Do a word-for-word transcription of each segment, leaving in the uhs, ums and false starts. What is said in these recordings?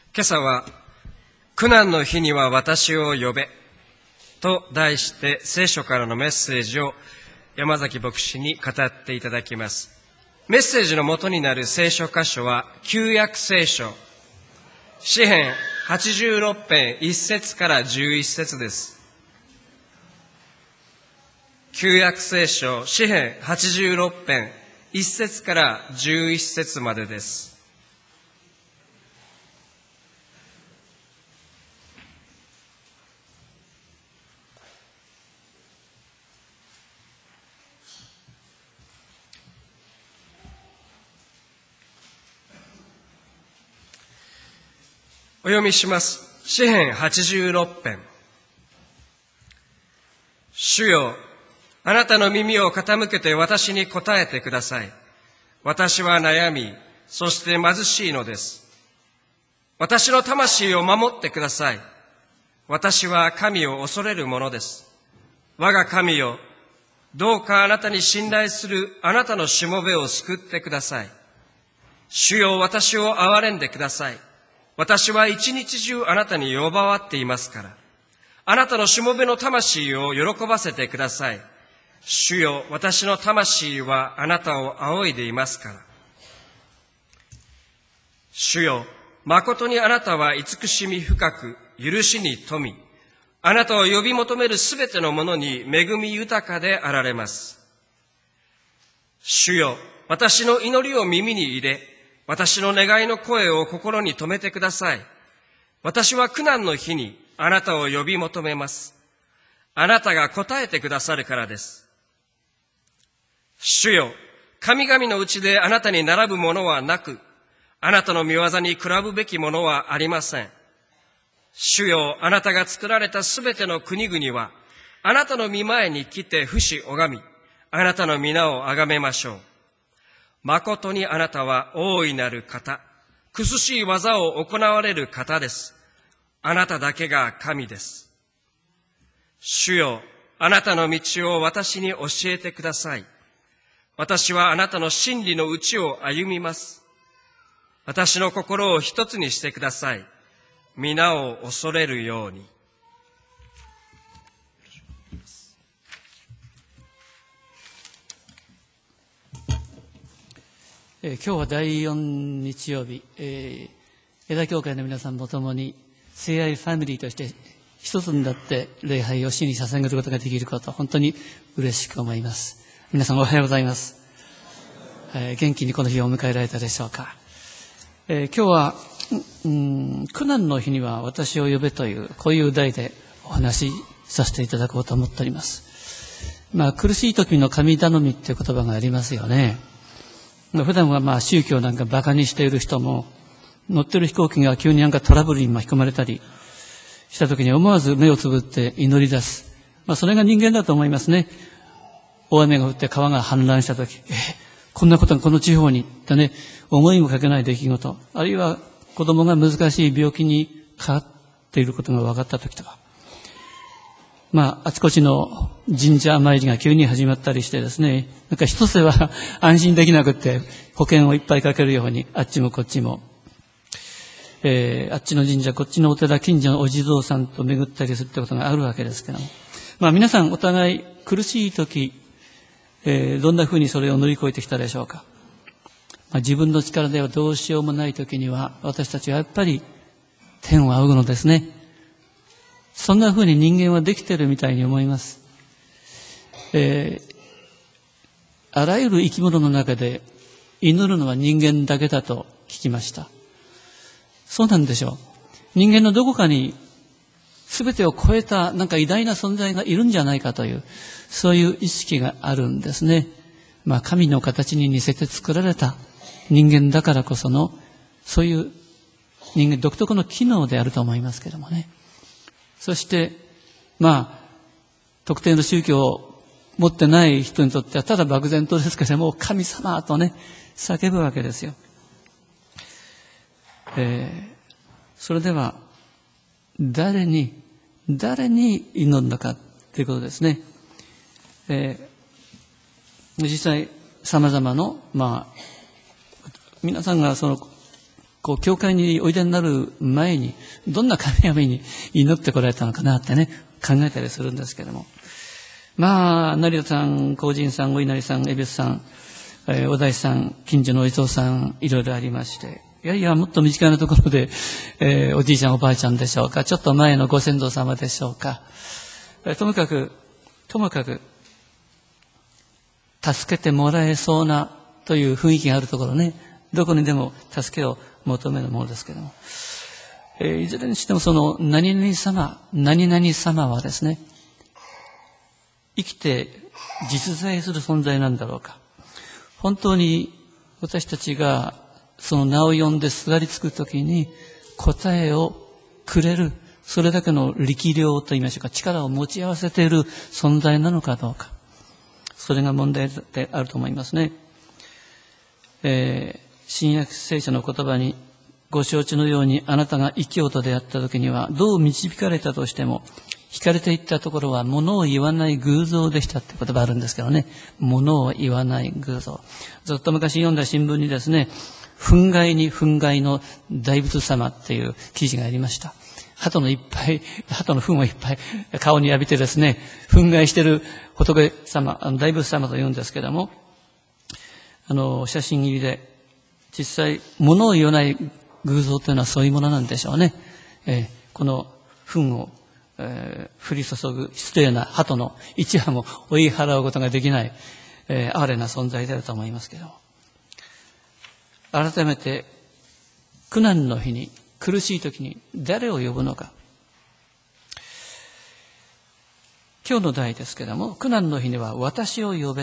今朝は、苦難の日には私を呼べと題して聖書からのメッセージを山崎牧師に語っていただきます。メッセージの元になる聖書箇所は旧約聖書詩編はちじゅうろく編いっ節からじゅういっ節です。旧約聖書詩編はちじゅうろく編いっ節からじゅういっ節までです。お読みします。詩編はちじゅうろく編。主よ、あなたの耳を傾けて私に答えてください。私は悩み、そして貧しいのです。私の魂を守ってください。私は神を恐れるものです。我が神よ、どうかあなたに信頼するあなたのしもべを救ってください。主よ、私を憐れんでください。私は一日中あなたに呼ばわっていますから。あなたのしもべの魂を喜ばせてください。主よ、私の魂はあなたを仰いでいますから。主よ、誠にあなたは慈しみ深く、許しに富み、あなたを呼び求めるすべてのものに恵み豊かであられます。主よ、私の祈りを耳に入れ、私の願いの声を心に留めてください。私は苦難の日にあなたを呼び求めます。あなたが答えてくださるからです。主よ、神々のうちであなたに並ぶものはなく、あなたの御業に比ぶべきものはありません。主よ、あなたが作られたすべての国々は、あなたの御前に来て伏し拝み、あなたの皆をあがめましょう。誠にあなたは大いなる方、苦しい技を行われる方です。あなただけが神です。主よ、あなたの道を私に教えてください。私はあなたの真理のうちを歩みます。私の心を一つにしてください。皆を恐れるように。 えー、今日はだいよん日曜日、えー、江田教会の皆さんも共に聖愛ファミリーとして一つになって礼拝を主に捧げることができること、本当に嬉しく思います。皆さんおはようございます。えー、元気にこの日を迎えられたでしょうか。えー、今日は、うん、苦難の日には私を呼べという、こういう題でお話しさせていただこうと思っております。まあ、苦しい時の神頼みっていう言葉がありますよね。普段はまあ宗教なんか馬鹿にしている人も、乗ってる飛行機が急になんかトラブルに巻き込まれたりした時に思わず目をつぶって祈り出す。まあそれが人間だと思いますね。大雨が降って川が氾濫した時、えー、こんなことがこの地方にってね、思いもかけない出来事、あるいは子供が難しい病気にかかっていることが分かった時とか、まあ、あちこちの神社参りが急に始まったりしてですね、なんか一つでは安心できなくって保険をいっぱいかけるように、あっちもこっちも、えー、あっちの神社、こっちのお寺、近所のお地蔵さんと巡ったりするってことがあるわけですけども、まあ皆さんお互い苦しい時、えー、どんなふうにそれを乗り越えてきたでしょうか。まあ、自分の力ではどうしようもない時には、私たちはやっぱり天を仰ぐのですね。そんな風に人間はできているみたいに思います。えー、あらゆる生き物の中で祈るのは人間だけだと聞きました。そうなんでしょう。人間のどこかに全てを超えたなんか偉大な存在がいるんじゃないかという、そういう意識があるんですね。まあ神の形に似せて作られた人間だからこその、そういう人間独特の機能であると思いますけどもね。そして、まあ、特定の宗教を持ってない人にとっては、ただ漠然とですけども、神様とね、叫ぶわけですよ。えー、それでは、誰に、誰に祈るのかということですね。えー、実際、様々の、まあ、皆さんがその、 こう、教会においでになる前に、どんな神々に祈ってこられたのかなってね、考えたりするんですけども。まあ、成田さん、高人さん、お稲荷さん、恵比寿さん、えー、お大師さん、近所のお伊藤さん、いろいろありまして、いやいや、もっと身近なところで、えー、おじいちゃん、おばあちゃんでしょうか、ちょっと前のご先祖様でしょうか、えー、ともかく、ともかく、助けてもらえそうなという雰囲気があるところね、どこにでも助けを求めるものですけども、えー、いずれにしてもその何々様、何々様はですね、生きて実在する存在なんだろうか。本当に私たちがその名を呼んですがりつくときに答えをくれる、それだけの力量といいましょうか、力を持ち合わせている存在なのかどうか。それが問題であると思いますね。えー、新約聖書の言葉にご承知のように、あなたが異教徒であったときには、どう導かれたとしても、惹かれていったところは、物を言わない偶像でしたって言葉あるんですけどね。物を言わない偶像。ずっと昔読んだ新聞にですね、憤慨に憤慨の大仏様っていう記事がありました。鳩のいっぱい、鳩の糞をいっぱい顔に浴びてですね、憤慨している仏様、あの大仏様と言うんですけども、あの、写真入りで、実際、物を言わない偶像というのはそういうものなんでしょうね。えー、この糞を、えー、降り注ぐ失礼な鳩の一羽も追い払うことができない、えー、哀れな存在であると思いますけども。改めて、苦難の日に、苦しい時に誰を呼ぶのか。今日の題ですけれども、苦難の日には私を呼べ。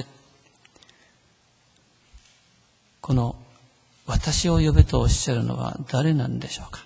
この私を呼べとおっしゃるのは誰なんでしょうか。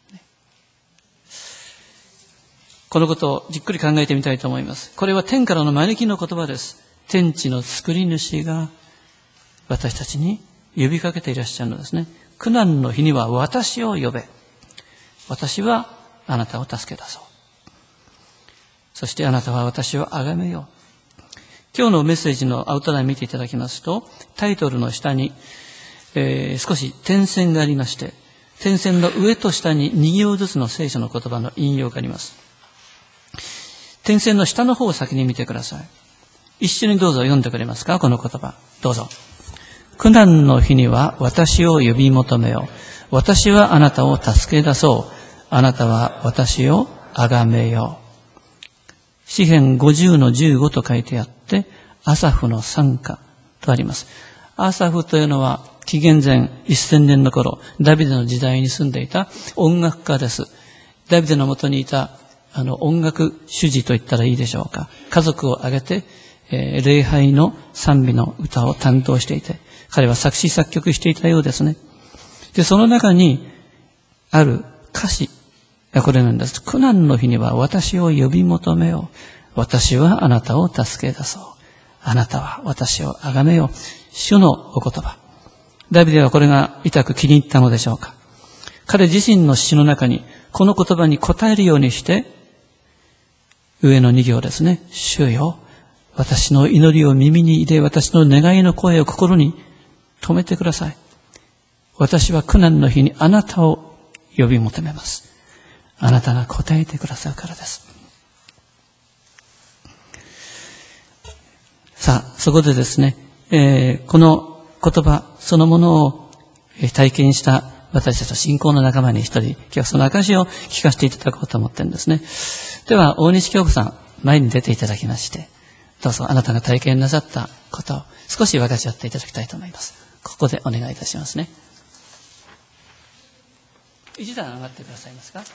このことをじっくり考えてみたいと思います。これは天からの招きの言葉です。天地の作り主が私たちに呼びかけていらっしゃるのですね。苦難の日には私を呼べ。私はあなたを助け出そう。そしてあなたは私を崇めよう。今日のメッセージのアウトライン見ていただきますと、タイトルの下に、えー、少し点線がありまして、点線の上と下にに行ずつの聖書の言葉の引用があります。点線の下の方を先に見てください。一緒にどうぞ読んでくれますか、この言葉。どうぞ。苦難の日には私を呼び求めよう。私はあなたを助け出そう。あなたは私を崇めよう。詩編ごじゅうのじゅうごと書いてあって、アサフの賛歌とあります。アサフというのは紀元前せんねんの頃、ダビデの時代に住んでいた音楽家です。ダビデのもとにいたあの音楽主事と言ったらいいでしょうか。家族を挙げて、えー、礼拝の賛美の歌を担当していて、彼は作詞作曲していたようですね。で、その中にある歌詞がこれなんです。苦難の日には私を呼び求めよう。私はあなたを助け出そう。あなたは私を崇めよう。主のお言葉。ダビデはこれが痛く気に入ったのでしょうか。彼自身の詩の中にこの言葉に応えるようにして、上のに行ですね。主よ、私の祈りを耳に入れ、私の願いの声を心に留めてください。私は苦難の日にあなたを呼び求めます。あなたが答えてくださるからです。さあ、そこでですね、えー、この言葉そのものを体験した私たちの信仰の仲間に一人、今日はその証を聞かせていただこうと思ってるんですね。では、大西京子さん、前に出ていただきまして、どうぞあなたが体験なさったことを少し分かち合っていただきたいと思います。ここでお願いいたしますね。一段上がってくださいますか。はい。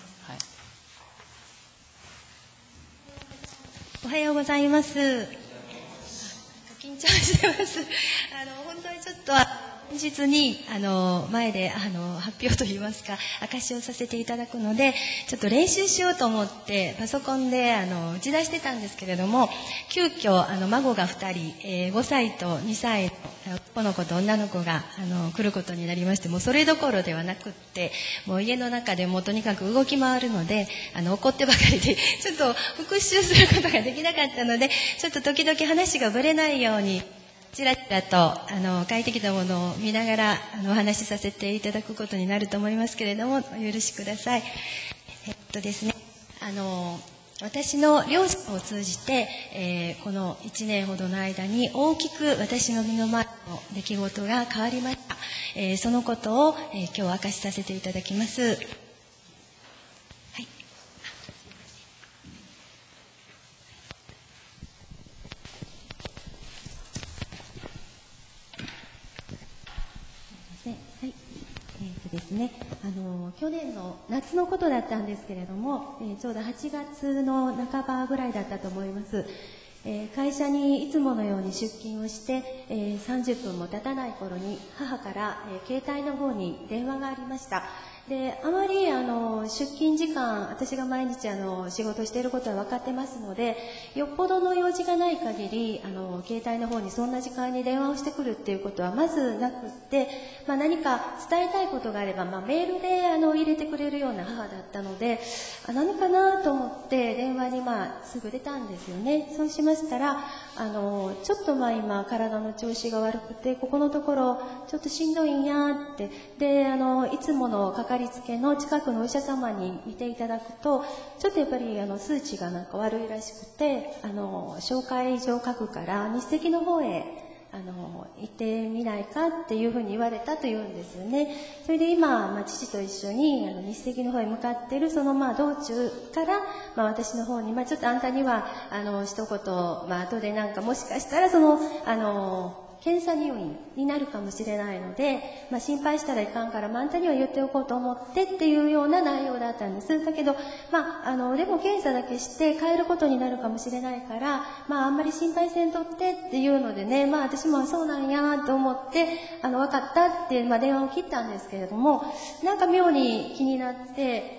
おはようございます。緊張してます。あの本当にちょっと本日にあの前であの発表といいますか証しをさせていただくので、ちょっと練習しようと思ってパソコンであの打ち出してたんですけれども、急遽あの孫がふたり、えー、ごさいとにさいの男の子と女の子があの来ることになりまして、もうそれどころではなくって、もう家の中でもとにかく動き回るので、あの怒ってばかりでちょっと復習することができなかったので、ちょっと時々話がぶれないようにちらちらとあの書いてきたものを見ながらあのお話しさせていただくことになると思いますけれども、お許しください。えっとですね、あの私の両親を通じて、えー、このいちねんほどの間に大きく私の身の回りの出来事が変わりました。えー、そのことを、えー、今日明かしさせていただきます。ですね、あの去年の夏のことだったんですけれども、えー、ちょうどはちがつの半ばぐらいだったと思います。えー、会社にいつものように出勤をして、えー、さんじゅっぷんも経たない頃に母から、えー、携帯の方に電話がありました。で、あまりあの出勤時間、私が毎日あの仕事していることは分かってますので、よっぽどの用事がない限りあの携帯の方にそんな時間に電話をしてくるっていうことはまずなくって、まあ、何か伝えたいことがあれば、まあ、メールであの入れてくれるような母だったので、あ何かなと思って電話にまあすぐ出たんですよね。そうしましたら、あのちょっとまあ今体の調子が悪くて、ここのところちょっとしんどいんやって、であのいつものかかりつけの近くのお医者様に見ていただくと、ちょっとやっぱりあの数値がなんか悪いらしくて、あの紹介状書くから日赤の方へあの行ってみないかっていうふうに言われたというんですよね。それで今、まあ、父と一緒にあの日赤の方へ向かっているそのまあ道中から、まあ、私の方に、まあ、ちょっとあんたにはあの一言、まあ後でなんかもしかしたらそのあの検査入院になるかもしれないので、まあ、心配したらいかんから、まあ、あんたには言っておこうと思ってっていうような内容だったんです。だけど、まあ、あのでも検査だけして帰ることになるかもしれないから、まあ、あんまり心配せんとってっていうのでね、まあ、私もそうなんやと思ってあの分かったって、まあ、電話を切ったんですけれども、なんか妙に気になって、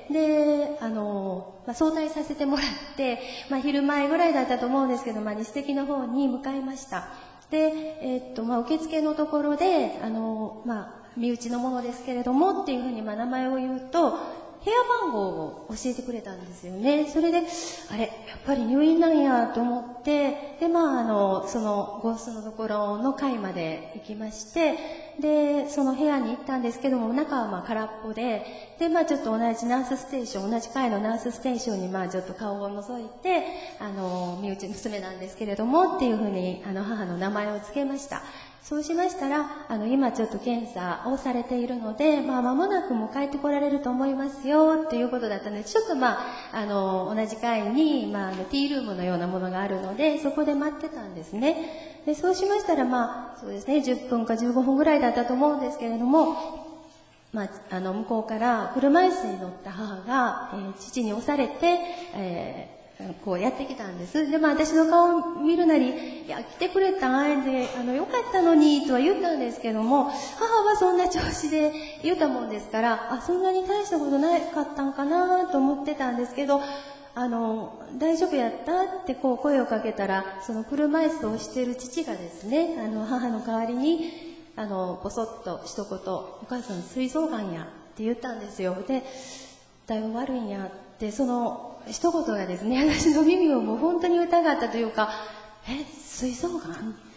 であの、まあ、早退させてもらって、まあ、昼前ぐらいだったと思うんですけど、まあ、日赤の方に向かいました。で、えーっとまあ、受付のところであの、まあ、身内のものですけれどもっていうふうにまあ名前を言うと、部屋番号を教えてくれたんですよね。それであれやっぱり入院なんやと思って、で、まあ、あのそのゴーストのところの階まで行きまして、でその部屋に行ったんですけども、中はまあ空っぽで、で、まあ、ちょっと同じナースステーション同じ階のナースステーションにまあちょっと顔を覗いて、あの身内娘なんですけれどもっていうふうにあの母の名前を付けました。そうしましたら、あの今ちょっと検査をされているので、まあ、間もなくも帰ってこられると思いますよっていうことだったので、ちょっとまあ、あの同じ階に、まあ、あのティールームのようなものがあるので、そこで待ってたんですね。でそうしましたら、まあそうですね、じゅっぷんかじゅうごふんぐらいだったと思うんですけれども、まあ、あの向こうから車椅子に乗った母が、えー、父に押されて、えーこうやってきたんです。で、まあ私の顔を見るなり、いや、来てくれたんで、あの、よかったのに、とは言ったんですけども、母はそんな調子で言ったもんですから、あ、そんなに大したことなかったんかなと思ってたんですけど、あの、大丈夫やったってこう声をかけたら、その車椅子をしている父がですね、あの、母の代わりに、あの、ぼそっと一言、お母さん、膵臓がんやって言ったんですよ。で、だいぶ悪いんやって、その、一言がですね、私の耳をもう本当に疑ったというか、え、膵臓がんって、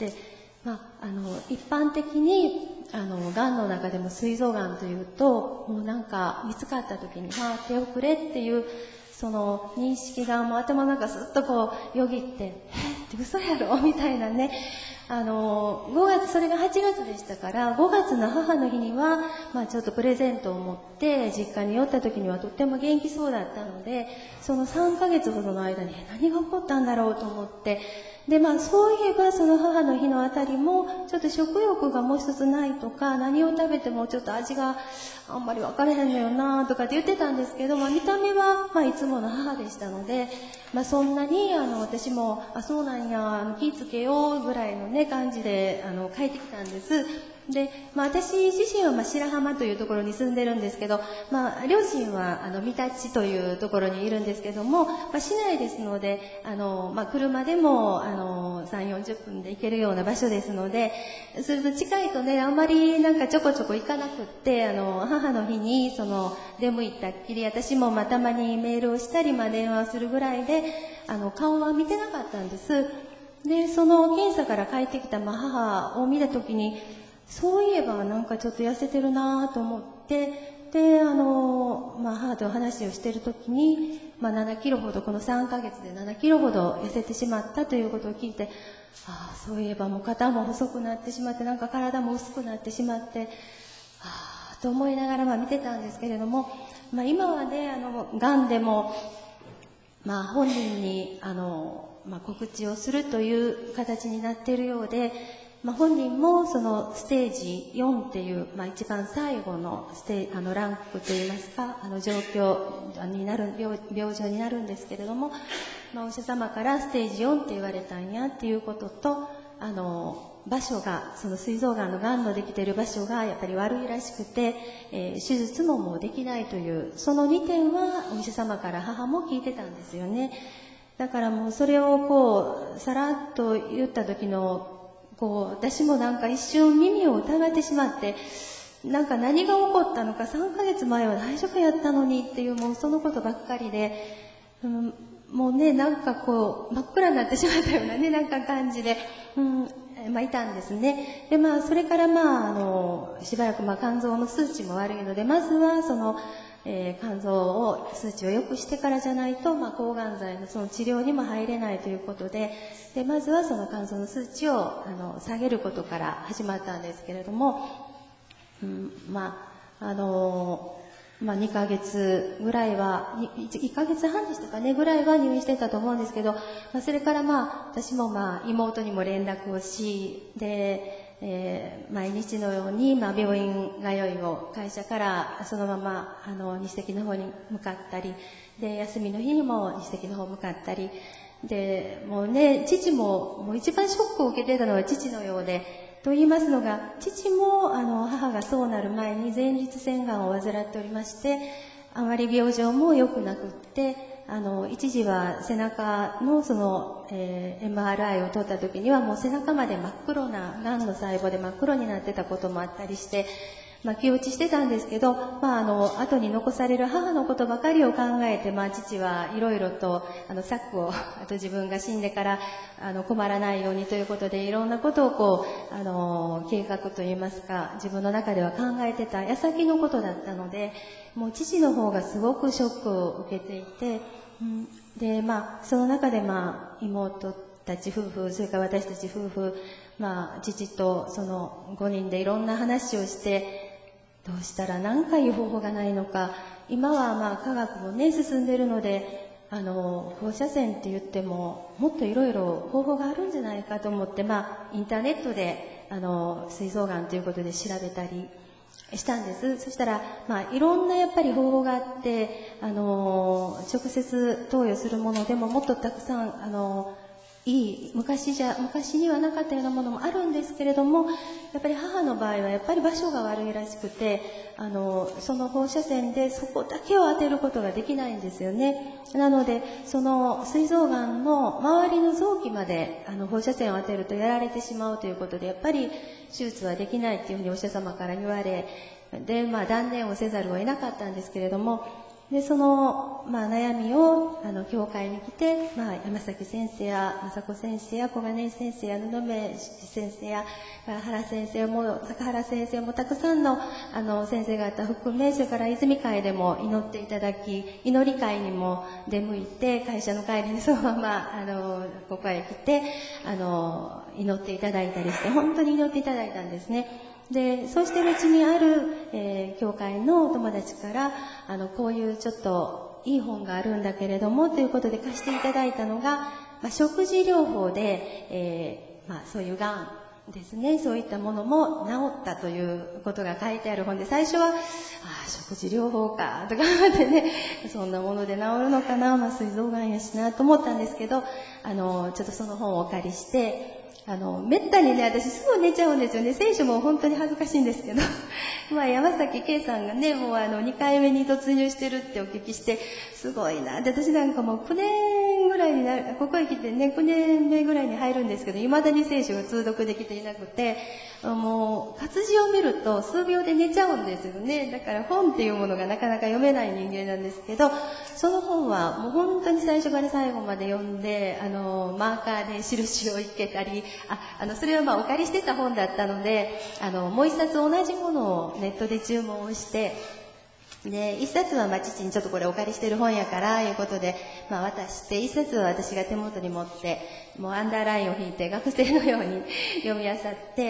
まあ、あの一般的にあのがんの中でも膵臓がんというと、もうなんか見つかった時に、まあ、手遅れっていうその認識がもう頭の中すっとこうよぎって、えって嘘やろみたいなね。あのごがつ、それがはちがつでしたから、ごがつの母の日には、まあ、ちょっとプレゼントを持って実家に寄った時にはとっても元気そうだったので、そのさんかげつほどの間に何が起こったんだろうと思って、で、まあ、そういえばその母の日のあたりもちょっと食欲がもう一つないとか、何を食べてもちょっと味があんまり分からへんのよなとかって言ってたんですけど、まあ、見た目は、まあ、いつもの母でしたので、まあ、そんなにあの私もあそうなんや気ぃつけようぐらいの、ね、感じであの帰ってきたんです。で、まあ、私自身はまあ白浜というところに住んでるんですけど、まあ、両親はあの三立というところにいるんですけども、まあ、市内ですのであの、まあ、車でもあのさんじゅう、よんじゅっぷんで行けるような場所ですので、それと近いとね、あんまりなんかちょこちょこ行かなくって、あの母の日にその出向いたっきり、私もまあたまにメールをしたり、まあ、電話をするぐらいであの顔は見てなかったんです。 で、その検査から帰ってきた、まあ、母を見たときに、そういえばなんかちょっと痩せてるなと思って、で、あの、まあ、母と話をしているときに、まあ、ななキロほど、このさんかげつでななキロほど痩せてしまったということを聞いて、ああ、そういえばもう肩も細くなってしまって、なんか体も薄くなってしまって、ああ、と思いながらまあ見てたんですけれども、まあ、今はね、あの、癌でも、まあ、本人に、あの、まあ、告知をするという形になっているようで、まあ、本人もそのステージよんっていう、まあ、一番最後のステあのランクといいますか、あの状況になる 病, 病状になるんですけれども、まあ、お医者様からステージよんって言われたんやっていうことと、あの場所が、その膵臓がんのがんのできている場所がやっぱり悪いらしくて、えー、手術ももうできないという、そのにてんはお医者様から母も聞いてたんですよね。だからもうそれをこうさらっと言った時のこう私もなんか一瞬耳を疑ってしまって、なんか何が起こったのか、さんかげつまえは大丈夫やったのにっていう、もうそのことばっかりで、うん、もうね、なんかこう真っ暗になってしまったようなね、なんか感じで、うん、まあいたんですね。で、まあそれからまああのしばらくまあ肝臓の数値も悪いので、まずはそのえー、肝臓を数値を良くしてからじゃないと、まあ、抗がん剤のその治療にも入れないということで、でまずはその肝臓の数値をあの下げることから始まったんですけれども、うん、まああのーまあ、にかげつぐらいは、いっかげつはんでしたかね、ぐらいは入院してたと思うんですけど、まあ、それからまあ私もまあ妹にも連絡をし、でえー、毎日のように、まあ、病院通いを会社からそのままあの西関の方に向かったりで、休みの日にも西関の方向かったりで、もうね、父ももう一番ショックを受けてたのは父のようで、と言いますのが、父もあの母がそうなる前に前立腺がんを患っておりまして、あまり病状も良くなくって、あの一時は背中のその、えー、エムアールアイ を取った時にはもう背中まで真っ黒な、がんの細胞で真っ黒になってたこともあったりして、まあ、気落ちしてたんですけど、まあ、あの後に残される母のことばかりを考えて、まあ、父はいろいろとあの策を、あと自分が死んでからあの困らないようにということで、いろんなことをこうあの計画といいますか、自分の中では考えてた矢先のことだったので、もう父の方がすごくショックを受けていて、うん、でまあその中でまあ妹たち夫婦、それから私たち夫婦、まあ父とそのごにんでいろんな話をして、どうしたら何かいう方法がないのか、今はまあ科学もね進んでいるので、あの放射線って言ってももっといろいろ方法があるんじゃないかと思って、まあインターネットであの膵臓がんということで調べたりしたんです。そしたら、まあ、いろんなやっぱり方法があって、あの直接投与するものでももっとたくさんあのいい昔じゃ昔にはなかったようなものもあるんですけれども、やっぱり母の場合はやっぱり場所が悪いらしくて、あのその放射線でそこだけを当てることができないんですよね。なのでその膵臓がんの周りの臓器まであの放射線を当てるとやられてしまうということで、やっぱり手術はできないっていうふうにお医者様から言われ、で、まあ、断念をせざるを得なかったんですけれども、でその、まあ、悩みをあの教会に来て、まあ、山崎先生や雅子先生や小金井先生や布目先生や原先生も坂原先生もたくさんのあの先生方含め、それから泉会でも祈っていただき、祈り会にも出向いて、会社の帰りにそのままあのここへ来てあの祈っていただいたりして、本当に祈っていただいたんですね。でそうしているうちにある、えー、教会のお友達からあのこういうちょっといい本があるんだけれどもということで貸していただいたのが、まあ、食事療法で、えーまあ、そういうがんですね、そういったものも治ったということが書いてある本で、最初はあ食事療法かとか思ってね、そんなもので治るのかな、まあ、膵臓がんやしなと思ったんですけど、あのちょっとその本をお借りして、あのめったにね私すぐ寝ちゃうんですよね。聖書も本当に恥ずかしいんですけどまあ山崎圭さんがねもうあのにかいめに突入してるってお聞きして、すごいなって、私なんかもうきゅうねんぐぐらいになる、ここへ来てね、きゅうねんめぐらいに入るんですけど、未だに聖書が通読できていなくて、もう、活字を見ると数秒で寝ちゃうんですよね。だから本っていうものがなかなか読めない人間なんですけど、その本はもう本当に最初から最後まで読んで、あの、マーカーで印をいけたり、あ、あの、それはまあお借りしてた本だったので、あの、もう一冊同じものをネットで注文をして、で、一冊はまあ父にちょっとこれお借りしてる本やから、いうことで、まあ渡して、一冊は私が手元に持って、もうアンダーラインを引いて学生のように読み漁って、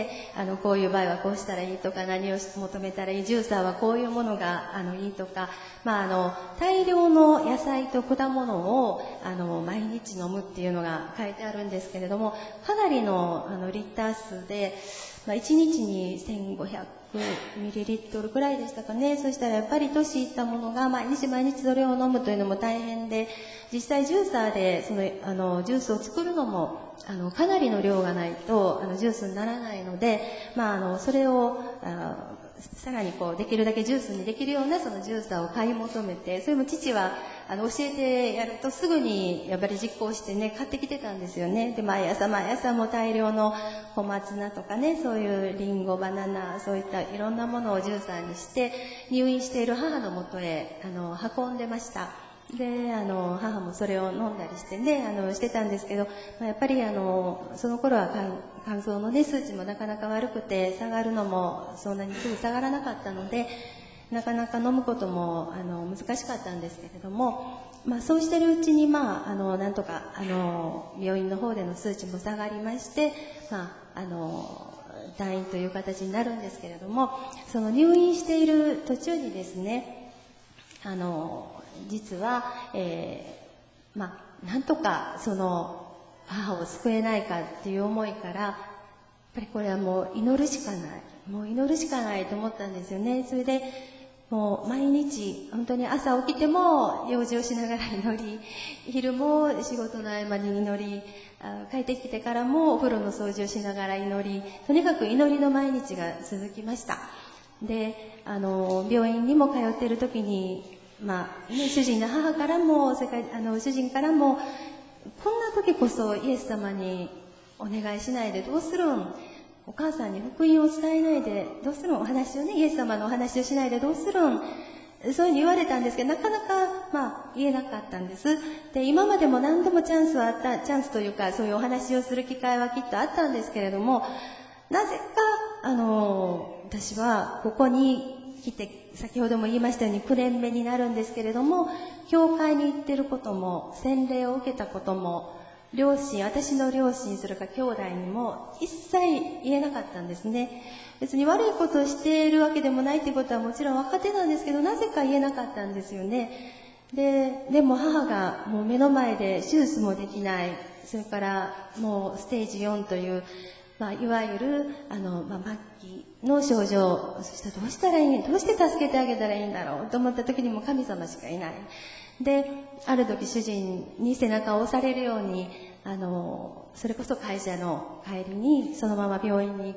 あの、こういう場合はこうしたらいいとか、何を求めたらいい、ジューサーはこういうものが、あの、いいとか、まああの、大量の野菜と果物を、あの、毎日飲むっていうのが書いてあるんですけれども、かなりの、あの、リッター数で、まあ一日にせんごひゃくミリリットルくらいでしたかね。そしたらやっぱり年いったものが毎日毎日それを飲むというのも大変で、実際ジューサーでそのあのジュースを作るのもあのかなりの量がないとあのジュースにならないので、まああのそれをあさらにこうできるだけジュースにできるようなそのジューサーを買い求めて、それも父はあの教えてやるとすぐにやっぱり実行してね買ってきてたんですよね。で毎朝毎朝も大量の小松菜とかね、そういうリンゴ、バナナ、そういったいろんなものをジューサーにして入院している母のもとへあの運んでました。で、あの母もそれを飲んだりしてね、あのしてたんですけど、まあ、やっぱりあのその頃は肝臓のね数値もなかなか悪くて下がるのもそんなにすぐ下がらなかったので、なかなか飲むこともあの難しかったんですけれども、まあ、そうしてるうちに、まあ、あのなんとかあの病院の方での数値も下がりまして、まあ、あの退院という形になるんですけれども、その入院している途中にですね、あの実は、えー、まあなんとかその母を救えないかっていう思いから、やっぱりこれはもう祈るしかない、もう祈るしかないと思ったんですよね。それでもう毎日本当に朝起きても用事をしながら祈り、昼も仕事の合間に祈り、帰ってきてからもお風呂の掃除をしながら祈り、とにかく祈りの毎日が続きました。で、あの病院にも通っている時に、まあね、主人の母からも世界あの主人からも、こんな時こそイエス様にお願いしないでどうするん、お母さんに福音を伝えないでどうするん、お話をね、イエス様のお話をしないでどうするん、そういうふうに言われたんですけど、なかなかまあ言えなかったんです。で、今までも何度もチャンスはあった、チャンスというかそういうお話をする機会はきっとあったんですけれども、なぜかあの私はここに来て、先ほども言いましたようにきゅうねんめになるんですけれども、教会に行ってることも洗礼を受けたことも両親、私の両親、それから兄弟にも一切言えなかったんですね。別に悪いことをしているわけでもないということはもちろん分かってたんですけど、なぜか言えなかったんですよね。で、でも母がもう目の前で手術もできない、それからもうステージよんという、まあ、いわゆるあの、まあ、末期の症状、そしてどうしたらいい、どうして助けてあげたらいいんだろうと思った時にも神様しかいない。で、ある時主人に背中を押されるように、あのそれこそ会社の帰りにそのまま病院に行って、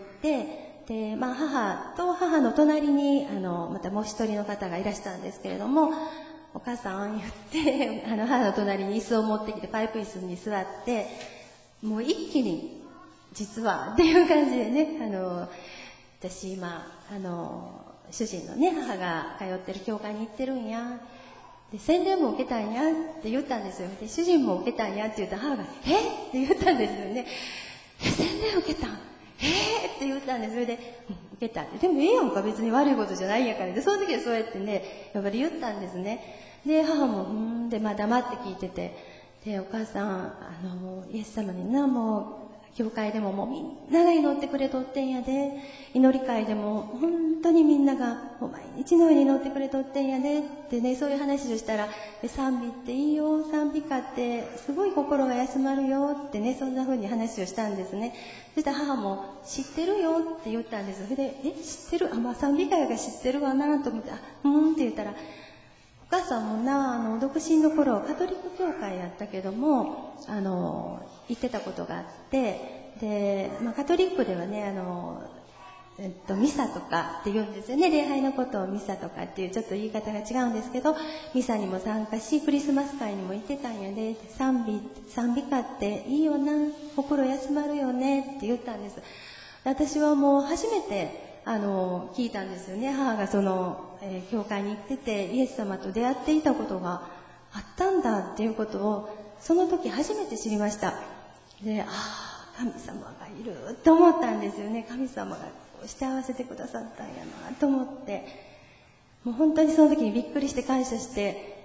で、まあ、母と母の隣にあのまたもう一人の方がいらしたんですけれども、お母さん言ってあの母の隣に椅子を持ってきてパイプ椅子に座って、もう一気に実はっていう感じでね、あの私今あの主人のね母が通ってる教会に行ってるんや、で洗礼も受けたんやって言ったんですよ。で主人も受けたんやって言ったら母が「えっ?」って言ったんですよね。え洗礼受けたんえーって言ったんです。それで、うん、受けた。でもええやんか、別に悪いことじゃないんやから。で、その時はそうやってね、やっぱり言ったんですね。で、母も、うーん、で、まあ黙って聞いてて、で、お母さん、あの、もう、イエス様にな、もう、教会でももうみんなが祈ってくれとってんやで、祈り会でも本当にみんながもう毎日のように祈ってくれとってんやでってね、そういう話をしたら、賛美っていいよ、賛美歌ってすごい心が休まるよってね、そんな風に話をしたんですね。そしたら母も知ってるよって言ったんです。それで、え、知ってる、あ、まあ賛美歌が知ってるわなと思って、あ、うーんって言ったら、お母さんもな、あの独身の頃カトリック教会やったけども、あの行ってたことがあって、で、まあ、カトリックではね、あのえっと、ミサとかって言うんですよね。礼拝のことをミサとかっていうちょっと言い方が違うんですけど、ミサにも参加し、クリスマス会にも行ってたんやで、賛美、賛美歌っていいよな、心休まるよねって言ったんです。私はもう初めて、あの、聞いたんですよね。母がその、えー、教会に行ってて、イエス様と出会っていたことがあったんだっていうことを、その時初めて知りました。で、ああ、神様がいると思ったんですよね。神様がこうして合わせてくださったんやなと思って、もう本当にその時にびっくりして感謝して、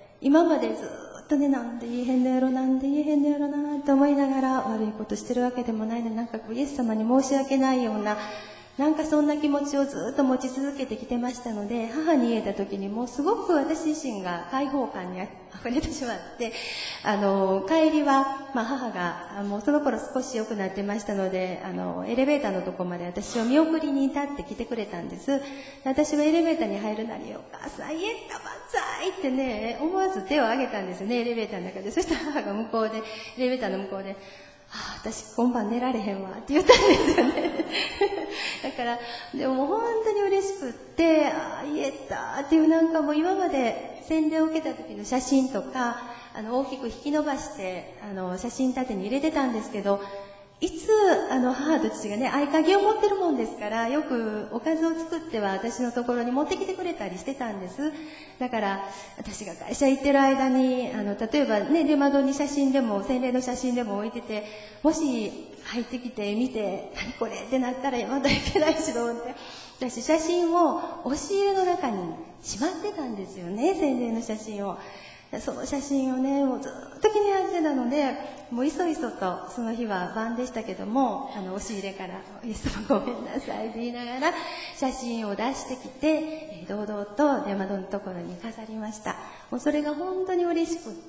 今までずっとね、なんで言えへんのやろ、なんで言えへんのやろなと思いながら、悪いことしてるわけでもないのに、なんかこうイエス様に申し訳ないような、なんかそんな気持ちをずっと持ち続けてきてましたので、母に言えた時にもうすごく私自身が解放感に溢れてしまって、あの、帰りは、まあ母が、もうその頃少し良くなってましたので、あの、エレベーターのとこまで私を見送りに立って来てくれたんです。私はエレベーターに入るなり、お母さん、イエッタバンザイってね、思わず手を挙げたんですよね、エレベーターの中で。そしたら母が向こうで、エレベーターの向こうで、ああ、私今晩寝られへんわって言ったんですよね。だから、でも本当に嬉しくって、ああ、言えたっていうなんかもう今まで洗礼を受けた時の写真とか、あの、大きく引き伸ばして、あの、写真立てに入れてたんですけど、いつ、あの、母と父がね、合鍵を持ってるもんですから、よくおかずを作っては私のところに持ってきてくれたりしてたんです。だから、私が会社行ってる間に、あの、例えばね、出窓に写真でも、洗礼の写真でも置いてて、もし入ってきて見て、何これってなったらまだいけないしと思って、私写真を押し入れの中にしまってたんですよね、洗礼の写真を。その写真をね、もうずっと気になってたので、もういそいそと、その日は晩でしたけども、あの、押し入れから、イエス様ごめんなさいって言いながら、写真を出してきて、えー、堂々と出窓のところに飾りました。もうそれが本当に嬉しくって、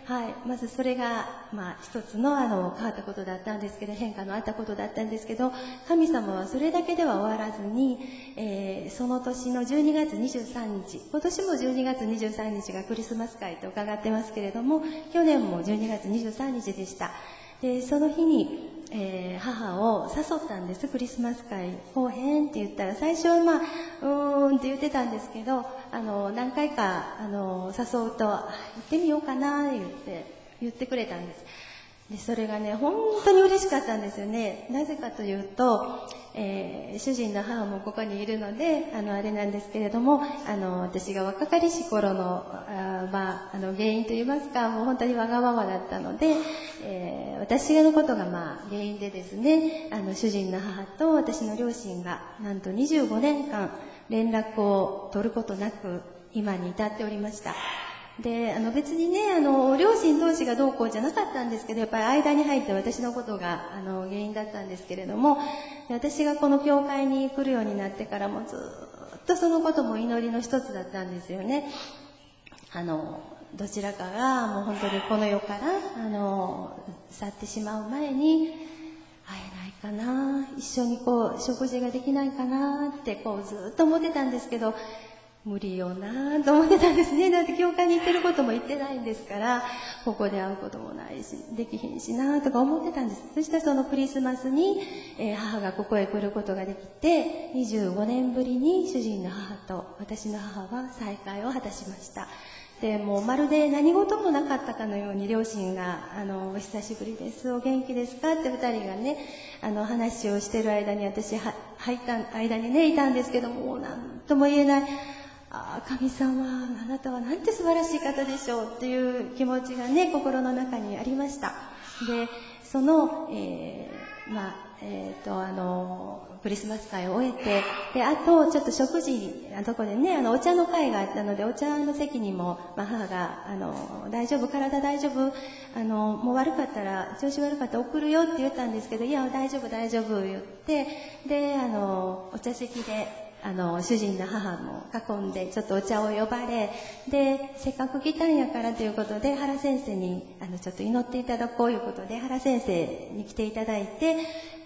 はい、まずそれが、まあ、一つの、あの、変わったことだったんですけど、変化のあったことだったんですけど、神様はそれだけでは終わらずに、えー、その年のじゅうにがつにじゅうさんにち、今年もじゅうにがつにじゅうさんにちがクリスマス会と伺ってますけれども、去年もじゅうにがつにじゅうさんにちでした。で、その日に、えー、母を誘ったんです。クリスマス会来おへんって言ったら、最初はまあ、うーんって言ってたんですけど、あの、何回か、あの、誘うと、行ってみようかな、言って、言ってくれたんです。で、それがね、本当に嬉しかったんですよね。なぜかというと、えー、主人の母もここにいるので、あの、あれなんですけれども、あの、私が若かりし頃の、あまあ、あの、原因といいますか、もう本当にわがままだったので、えー、私のことがまあ、原因でですね、あの、主人の母と私の両親が、なんとにじゅうごねんかん連絡を取ることなく、今に至っておりました。で、あの別にね、あの、両親同士がどうこうじゃなかったんですけど、やっぱり間に入って私のことが、あの、原因だったんですけれども、私がこの教会に来るようになってからもずっとそのことも祈りの一つだったんですよね。あの、どちらかがもう本当にこの世から、あの、去ってしまう前に、会えないかな、一緒にこう、食事ができないかなって、こう、ずっと思ってたんですけど、無理よなと思ってたんですね。だって教会に行ってることも言ってないんですから、ここで会うこともないし、できひんしなとか思ってたんです。そしてそのクリスマスに、えー、母がここへ来ることができて、にじゅうごねんぶりに主人の母と私の母は再会を果たしました。で、もうまるで何事もなかったかのように両親が、あの、お久しぶりです、お元気ですかって二人がね、あの、話をしてる間に私は、入った間にね、いたんですけども、なんとも言えない、ああ、神様、あなたはなんて素晴らしい方でしょうっていう気持ちがね、心の中にありました。で、その、えー、まあ、えっ、ー、と、あの、クリスマス会を終えて、で、あと、ちょっと食事、あそこでね、あの、お茶の会があったので、お茶の席にも、まあ、母が、あの、大丈夫、体大丈夫、あの、もう悪かったら、調子悪かったら送るよって言ったんですけど、いや、大丈夫、大丈夫、言って、で、あの、お茶席で、あの、主人の母も囲んで、ちょっとお茶を呼ばれ、で、せっかく来たんやからということで、原先生に、あの、ちょっと祈っていただこうということで、原先生に来ていただいて、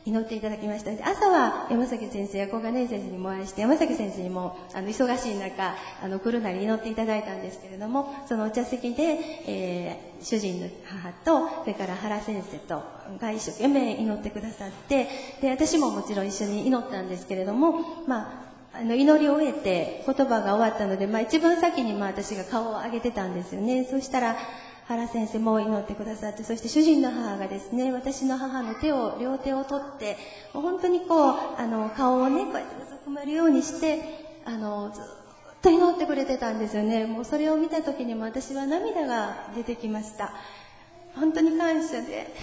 祈っていただきました。で、朝は山崎先生や小金井先生にもお会いして、山崎先生にもあの忙しい中あの来るなり祈っていただいたんですけれども、そのお茶席で、えー、主人の母とそれから原先生とが一生懸命祈ってくださって、で私ももちろん一緒に祈ったんですけれども、まあ、あの祈りを終えて言葉が終わったので、まあ、一番先にまあ私が顔を上げてたんですよね。そしたら原先生も祈ってくださって、そして主人の母がですね、私の母の手を両手を取って、もう本当にこうあの顔をねこうやってうずくまるようにしてあのずっと祈ってくれてたんですよね。もうそれを見た時にも私は涙が出てきました。本当に感謝で、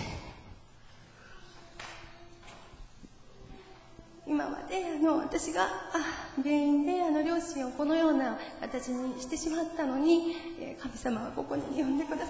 今まであの私があ原因であの両親をこのような形にしてしまったのに、えー、神様はここに呼んでくださって、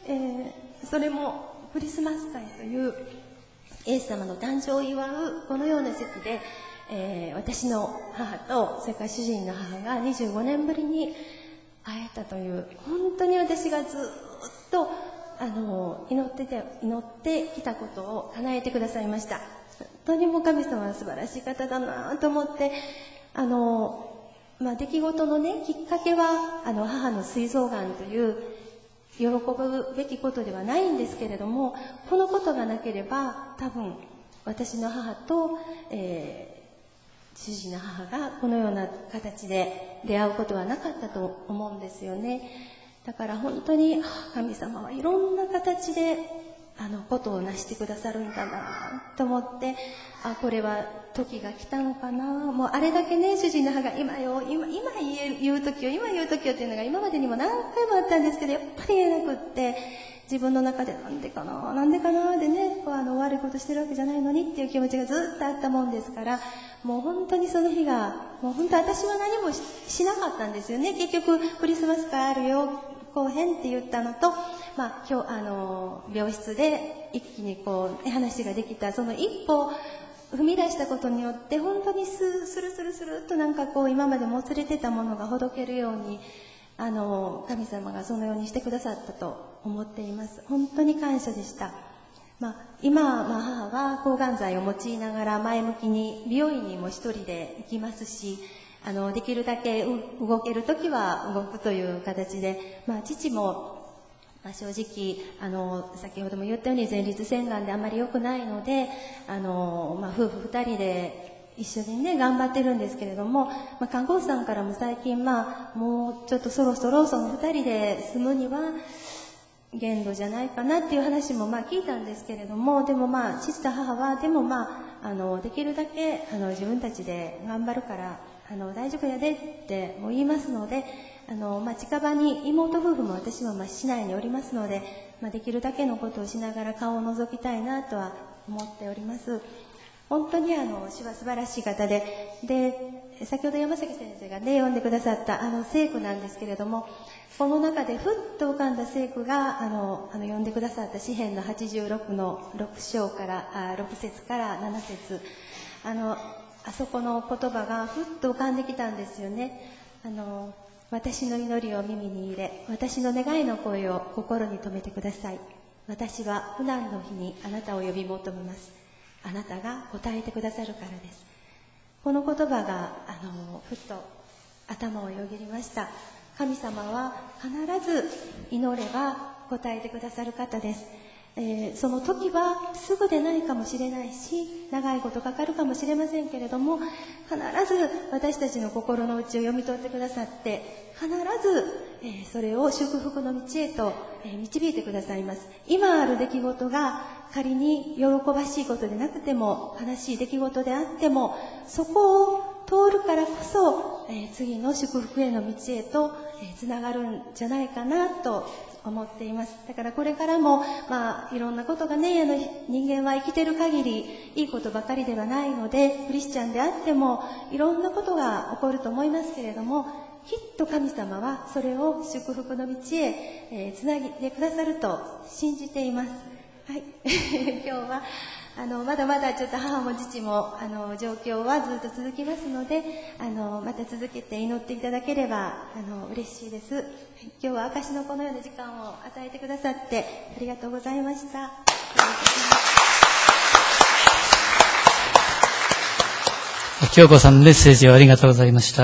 えー、それもクリスマス会というイエス様の誕生を祝うこのような席で、えー、私の母とそれから主人の母がにじゅうごねんぶりに会えたという、本当に私がずっとあの祈ってて祈ってきたことを叶えてくださいました。本当にもう神様は素晴らしい方だなと思って、あの、まあ、出来事のねきっかけはあの母の膵臓がんという喜ぶべきことではないんですけれども、このことがなければ多分私の母と、えー、主人の母がこのような形で出会うことはなかったと思うんですよね。だから本当に神様はいろんな形であのことを成してくださるんだなと思って、あ、これは時が来たのかな。もうあれだけね主人の母が今よ今今言え言う時よ今言う時よっていうのが今までにも何回もあったんですけど、やっぱり言えなくって、自分の中でなんでかななんでかなでね、こうあの悪いことしてるわけじゃないのにっていう気持ちがずっとあったもんですから、もう本当にその日がもう本当私は何も し, しなかったんですよね。結局クリスマス会あるよ後編って言ったのと、まあ、今日あの病室で一気にこう、ね、話ができたその一歩踏み出したことによって、本当にススルスルスルっとなんかこう今までもつれてたものがほどけるように、あの神様がそのようにしてくださったと思っています。本当に感謝でした。まあ、今、まあ、母は抗がん剤を用いながら前向きに美容院にも一人で行きますし、あのできるだけ動けるときは動くという形で、まあ、父も、まあ、正直あの先ほども言ったように前立腺がんであまり良くないので、あの、まあ、夫婦二人で一緒にね頑張ってるんですけれども、まあ、看護師さんからも最近、まあ、もうちょっとそろそろその二人で住むには限度じゃないかなっていう話もまあ聞いたんですけれども、でもまあ父と母はでもまああのできるだけあの自分たちで頑張るからあの大丈夫やでっても言いますので、あの、まあ、近場に妹夫婦も私もまあ市内におりますので、まあ、できるだけのことをしながら顔を覗きたいなとは思っております。本当にあの主は素晴らしい方で、で先ほど山崎先生がね読んでくださったあの聖句なんですけれども、この中でふっと浮かんだ聖句があのあの読んでくださった詩編のはちじゅうろくのろく章からあろく節からなな節、あのあそこの言葉がふっと浮かんできたんですよね。あの私の祈りを耳に入れ、私の願いの声を心に留めてください。私は苦難の日にあなたを呼び求めます。あなたが答えてくださるからです。この言葉があのふっと頭をよぎりました。神様は必ず祈れば答えてくださる方です。えー、その時はすぐでないかもしれないし、長いことかかるかもしれませんけれども、必ず私たちの心の内を読み取ってくださって、必ず、えー、それを祝福の道へと、えー、導いてくださいます。今ある出来事が仮に喜ばしいことでなくても、悲しい出来事であっても、そこを通るからこそ、えー、次の祝福への道へと、えー、つながるんじゃないかなと思っています。だからこれからも、まあ、いろんなことがね、あの人間は生きてる限りいいことばかりではないので、クリスチャンであってもいろんなことが起こると思いますけれども、きっと神様はそれを祝福の道へ、えー、つなげてくださると信じています。はい、今日はあのまだまだちょっと母も父もあの状況はずっと続きますので、あのまた続けて祈っていただければあの嬉しいです。はい、今日は証のこのような時間を与えてくださってありがとうございました。 京子さんメッセージをありがとうございました。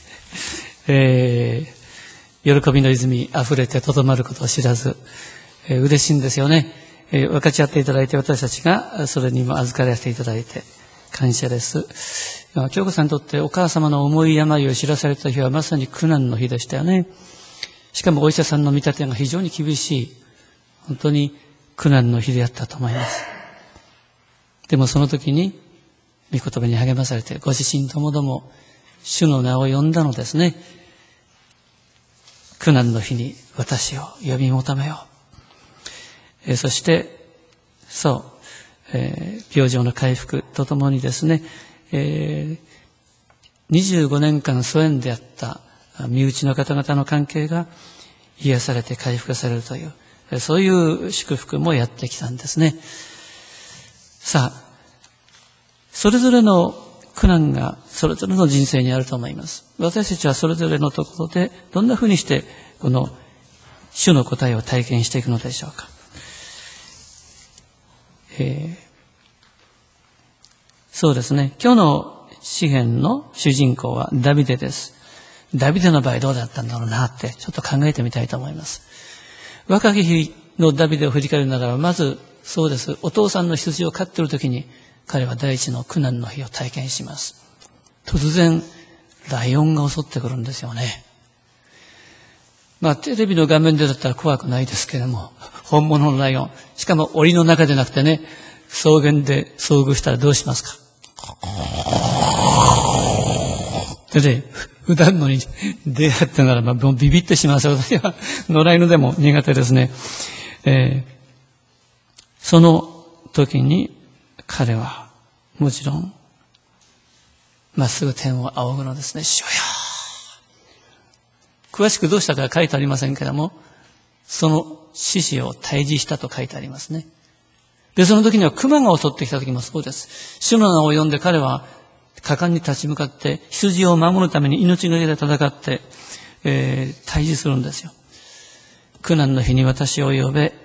えー、喜びの泉あふれてとどまることを知らず、えー、嬉しいんですよね。えー、分かち合っていただいて、私たちがそれにも預からせていただいて感謝です。京子さんにとってお母様の重い病を知らされた日はまさに苦難の日でしたよね。しかもお医者さんの見立てが非常に厳しい、本当に苦難の日であったと思います。でもその時に御言葉に励まされて、ご自身ともども主の名を呼んだのですね。苦難の日に私を呼び求めよう。えー、そして、そう、えー、病状の回復とともにですね、えー、にじゅうごねんかん疎遠であった身内の方々の関係が癒されて回復されるという、そういう祝福もやってきたんですね。さあ、それぞれの苦難がそれぞれの人生にあると思います。私たちはそれぞれのところでどんなふうにしてこの主の答えを体験していくのでしょうか。えー、そうですね。今日の詩篇の主人公はダビデです。ダビデの場合どうだったんだろうなってちょっと考えてみたいと思います。若き日のダビデを振り返るならば、まずそうです。お父さんの羊を飼っているときに彼は第一の苦難の日を体験します。突然ライオンが襲ってくるんですよね。まあテレビの画面でだったら怖くないですけれども、本物のライオン、しかも檻の中でなくてね、草原で遭遇したらどうしますか。でね、普段のに出会ったならばもうビビってしまう。私は野良犬でも苦手ですね。えー、その時に彼はもちろんまっすぐ天を仰ぐのですね。主よ。詳しくどうしたかは書いてありませんけれども、その獅子を退治したと書いてありますね。で、その時には熊が襲ってきた時もそうです。主の名を呼んで彼は果敢に立ち向かって羊を守るために命がけで戦って、えー、退治するんですよ。苦難の日に私を呼べ。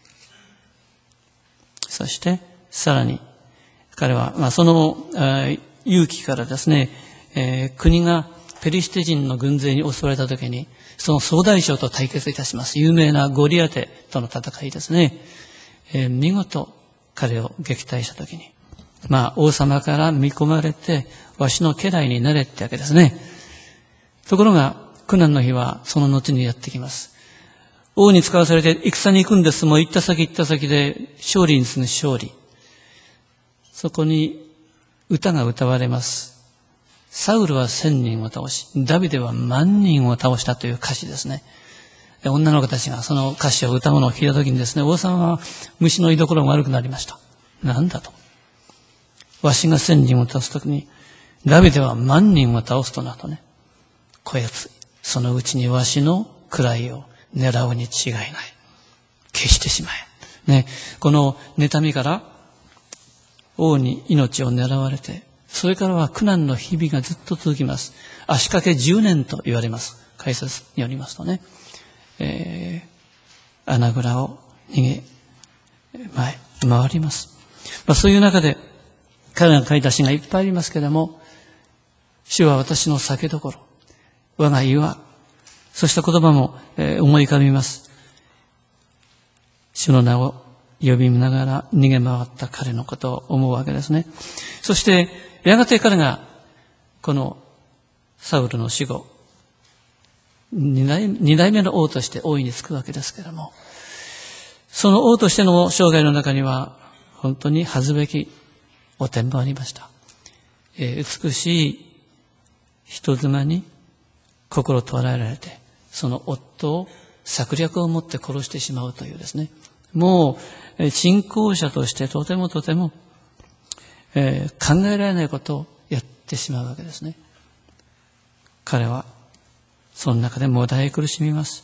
そしてさらに彼は、まあ、その勇気からですね、えー、国がペリシテ人の軍勢に襲われた時にその総大将と対決いたします。有名なゴリアテとの戦いですね。えー、見事彼を撃退した時に、まあ王様から見込まれてわしの家来になれってわけですね。ところが苦難の日はその後にやってきます。王に使わされて戦に行くんです。もう行った先行った先で勝利に次ぐ勝利。そこに歌が歌われます。サウルは千人を倒し、ダビデは万人を倒したという歌詞ですね。で、女の子たちがその歌詞を歌うのを聞いたときにですね、王様は虫の居所が悪くなりました。なんだと。わしが千人を倒すときに、ダビデは万人を倒すとなとね。こやつ、そのうちにわしの位を狙うに違いない。消してしまえ。ね、この妬みから王に命を狙われて、それからは苦難の日々がずっと続きます。足掛けじゅうねんと言われます。解説によりますとね。えー、穴蔵を逃げ、前、回ります。まあ、そういう中で、彼が書いた詩がいっぱいありますけれども、主は私の酒どころ、我が岩、そうした言葉も、えー、思い浮かびます。主の名を呼びながら逃げ回った彼のことを思うわけですね。そして、やがて彼が、このサウルの死後、二代、二代目の王として王位につくわけですけれども、その王としての生涯の中には、本当に恥ずべきお点もありました。えー、美しい人妻に心とらえられて、その夫を策略を持って殺してしまうというですね、もう、信仰者としてとてもとても、えー、考えられないことをやってしまうわけですね。彼は、その中でもだえ苦しみます。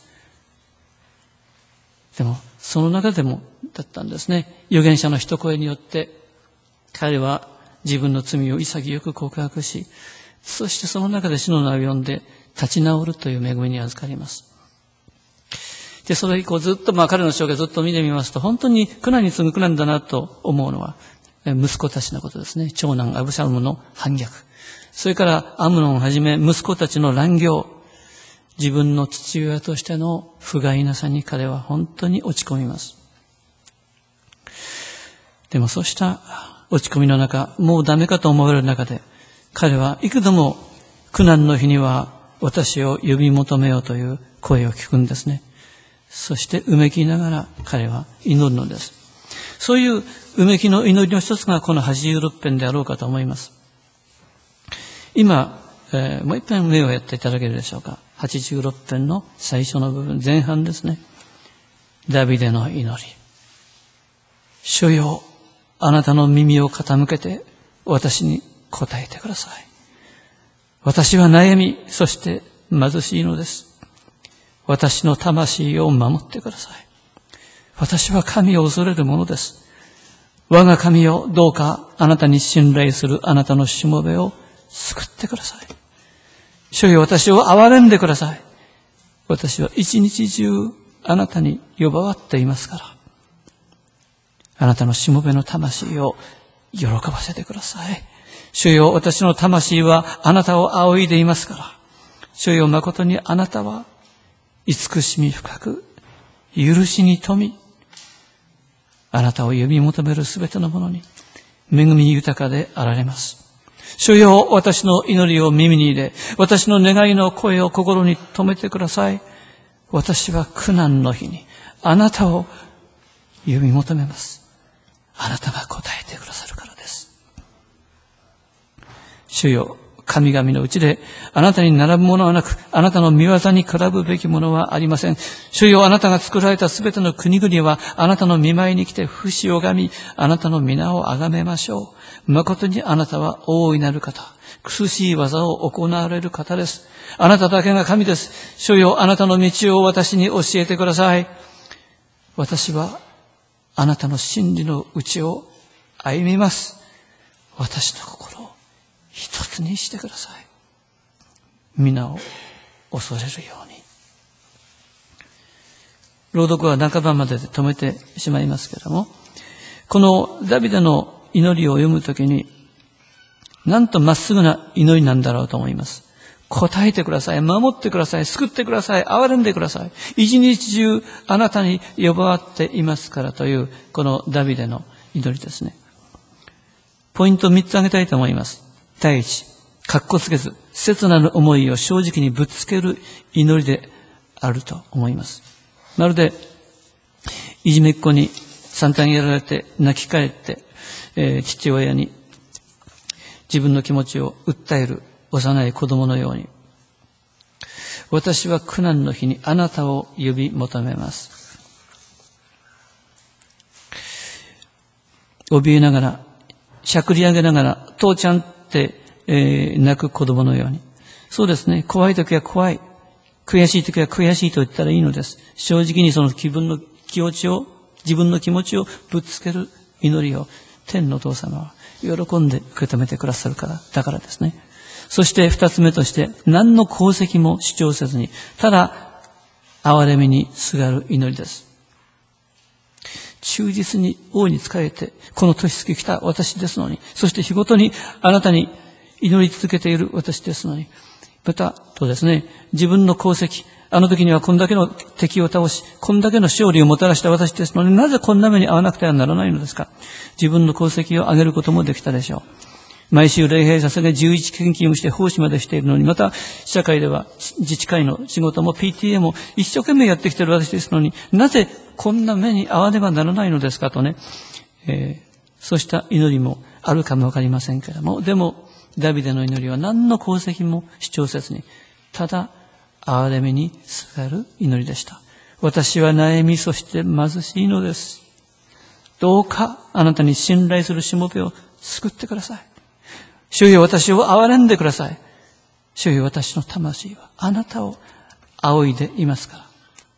でも、その中でもだったんですね。預言者の一声によって、彼は自分の罪を潔く告白し、そしてその中で主の名を呼んで立ち直るという恵みに預かります。で、それ以降ずっと、まあ彼の生涯ずっと見てみますと、本当に苦難に次ぐ苦難だなと思うのは、息子たちのことですね。長男アブシャロムの反逆。 それからアムノンをはじめ息子たちの乱行、自分の父親としての不甲斐なさに彼は本当に落ち込みます。でもそうした落ち込みの中、もうダメかと思われる中で、彼は幾度も苦難の日には私を呼び求めようという声を聞くんですね。そしてうめきながら彼は祈るのです。そういううめきの祈りの一つがこのはちじゅうろっぺんであろうかと思います。今、えー、もう一遍目をやっていただけるでしょうか。はちじゅうろっぺんの最初の部分、前半ですね。ダビデの祈り。主よ、あなたの耳を傾けて私に答えてください。私は悩み、そして貧しいのです。私の魂を守ってください。私は神を恐れるものです。我が神よ、どうかあなたに信頼するあなたのしもべを救ってください。主よ、私を憐れんでください。私は一日中あなたに呼ばわっていますから。あなたのしもべの魂を喜ばせてください。主よ、私の魂はあなたを仰いでいますから。主よ、誠にあなたは慈しみ深く、許しに富み、あなたを呼び求めるすべてのものに恵み豊かであられます。主よ、私の祈りを耳に入れ、私の願いの声を心に留めてください。私は苦難の日にあなたを呼び求めます。あなたが答えてくださるからです。主よ、神々のうちであなたに並ぶものはなく、あなたの御業に比ぶべきものはありません。主よ、あなたが作られたすべての国々はあなたの御前に来て不死を拝み、あなたの皆を崇めましょう。誠にあなたは大いなる方、苦しい技を行われる方です。あなただけが神です。主よ、あなたの道を私に教えてください。私はあなたの真理のうちを歩みます。私の心を一つにしてください。皆を恐れるように。朗読は半ばまでで止めてしまいますけれども、このダビデの祈りを読むときに、なんとまっすぐな祈りなんだろうと思います。答えてください。守ってください。救ってください。憐れんでください。一日中あなたに呼ばわっていますからという、このダビデの祈りですね。ポイントをみっつ挙げたいと思います。第一、かっこつけず、切なる思いを正直にぶつける祈りであると思います。まるで、いじめっ子に散々やられて泣き返って、えー、父親に自分の気持ちを訴える幼い子供のように、私は苦難の日にあなたを呼び求めます。怯えながら、しゃくり上げながら、父ちゃんって、えー、泣く子供のように。そうですね。怖い時は怖い。悔しい時は悔しいと言ったらいいのです。正直にその気分の気持ちを、自分の気持ちをぶつける祈りを天のお父様は喜んで受け止めてくださるから、だからですね。そして二つ目として、何の功績も主張せずに、ただ、憐れみにすがる祈りです。忠実に王に仕えて、この年月来た私ですのに、そして日ごとにあなたに祈り続けている私ですのに、また、とですね、自分の功績、あの時にはこんだけの敵を倒し、こんだけの勝利をもたらした私ですのに、なぜこんな目に遭わなくてはならないのですか。自分の功績を上げることもできたでしょう。毎週礼拝捧げじゅういち献金をして奉仕までしているのに、また社会では自治会の仕事も ピーティーエー も一生懸命やってきている私ですのに、なぜこんな目に遭わねばならないのですかとね、えー、そうした祈りもあるかもわかりませんけれども、でもダビデの祈りは何の功績も主張せずに、ただ憐れみにすがる祈りでした。私は悩み、そして貧しいのです。どうかあなたに信頼するしもべを救ってください。主よ、私を憐れんでください。主よ、私の魂はあなたを仰いでいますから。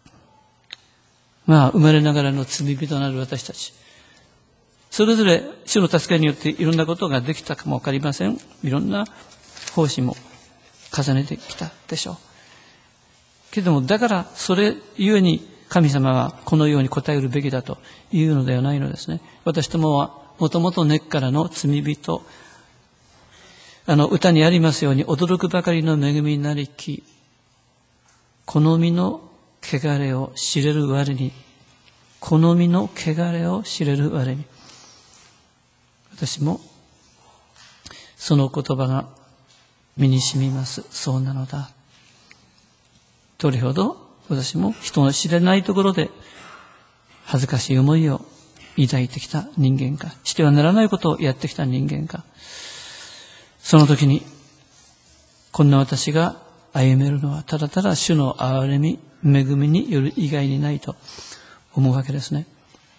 まあ、生まれながらの罪人となる私たち。それぞれ主の助けによっていろんなことができたかもわかりません。いろんな奉仕も重ねてきたでしょう。けれども、だからそれゆえに神様はこのように答えるべきだというのではないのですね。私どもはもともと根っからの罪人、 あの歌にありますように、驚くばかりの恵みなりき、好みの汚れを知れる我に、好みの汚れを知れる我に。私もその言葉が身に染みます。そうなのだ。どれほど私も人の知れないところで恥ずかしい思いを抱いてきた人間か、してはならないことをやってきた人間か。その時に、こんな私が歩めるのはただただ主の憐れみ、恵みによる以外にないと思うわけですね。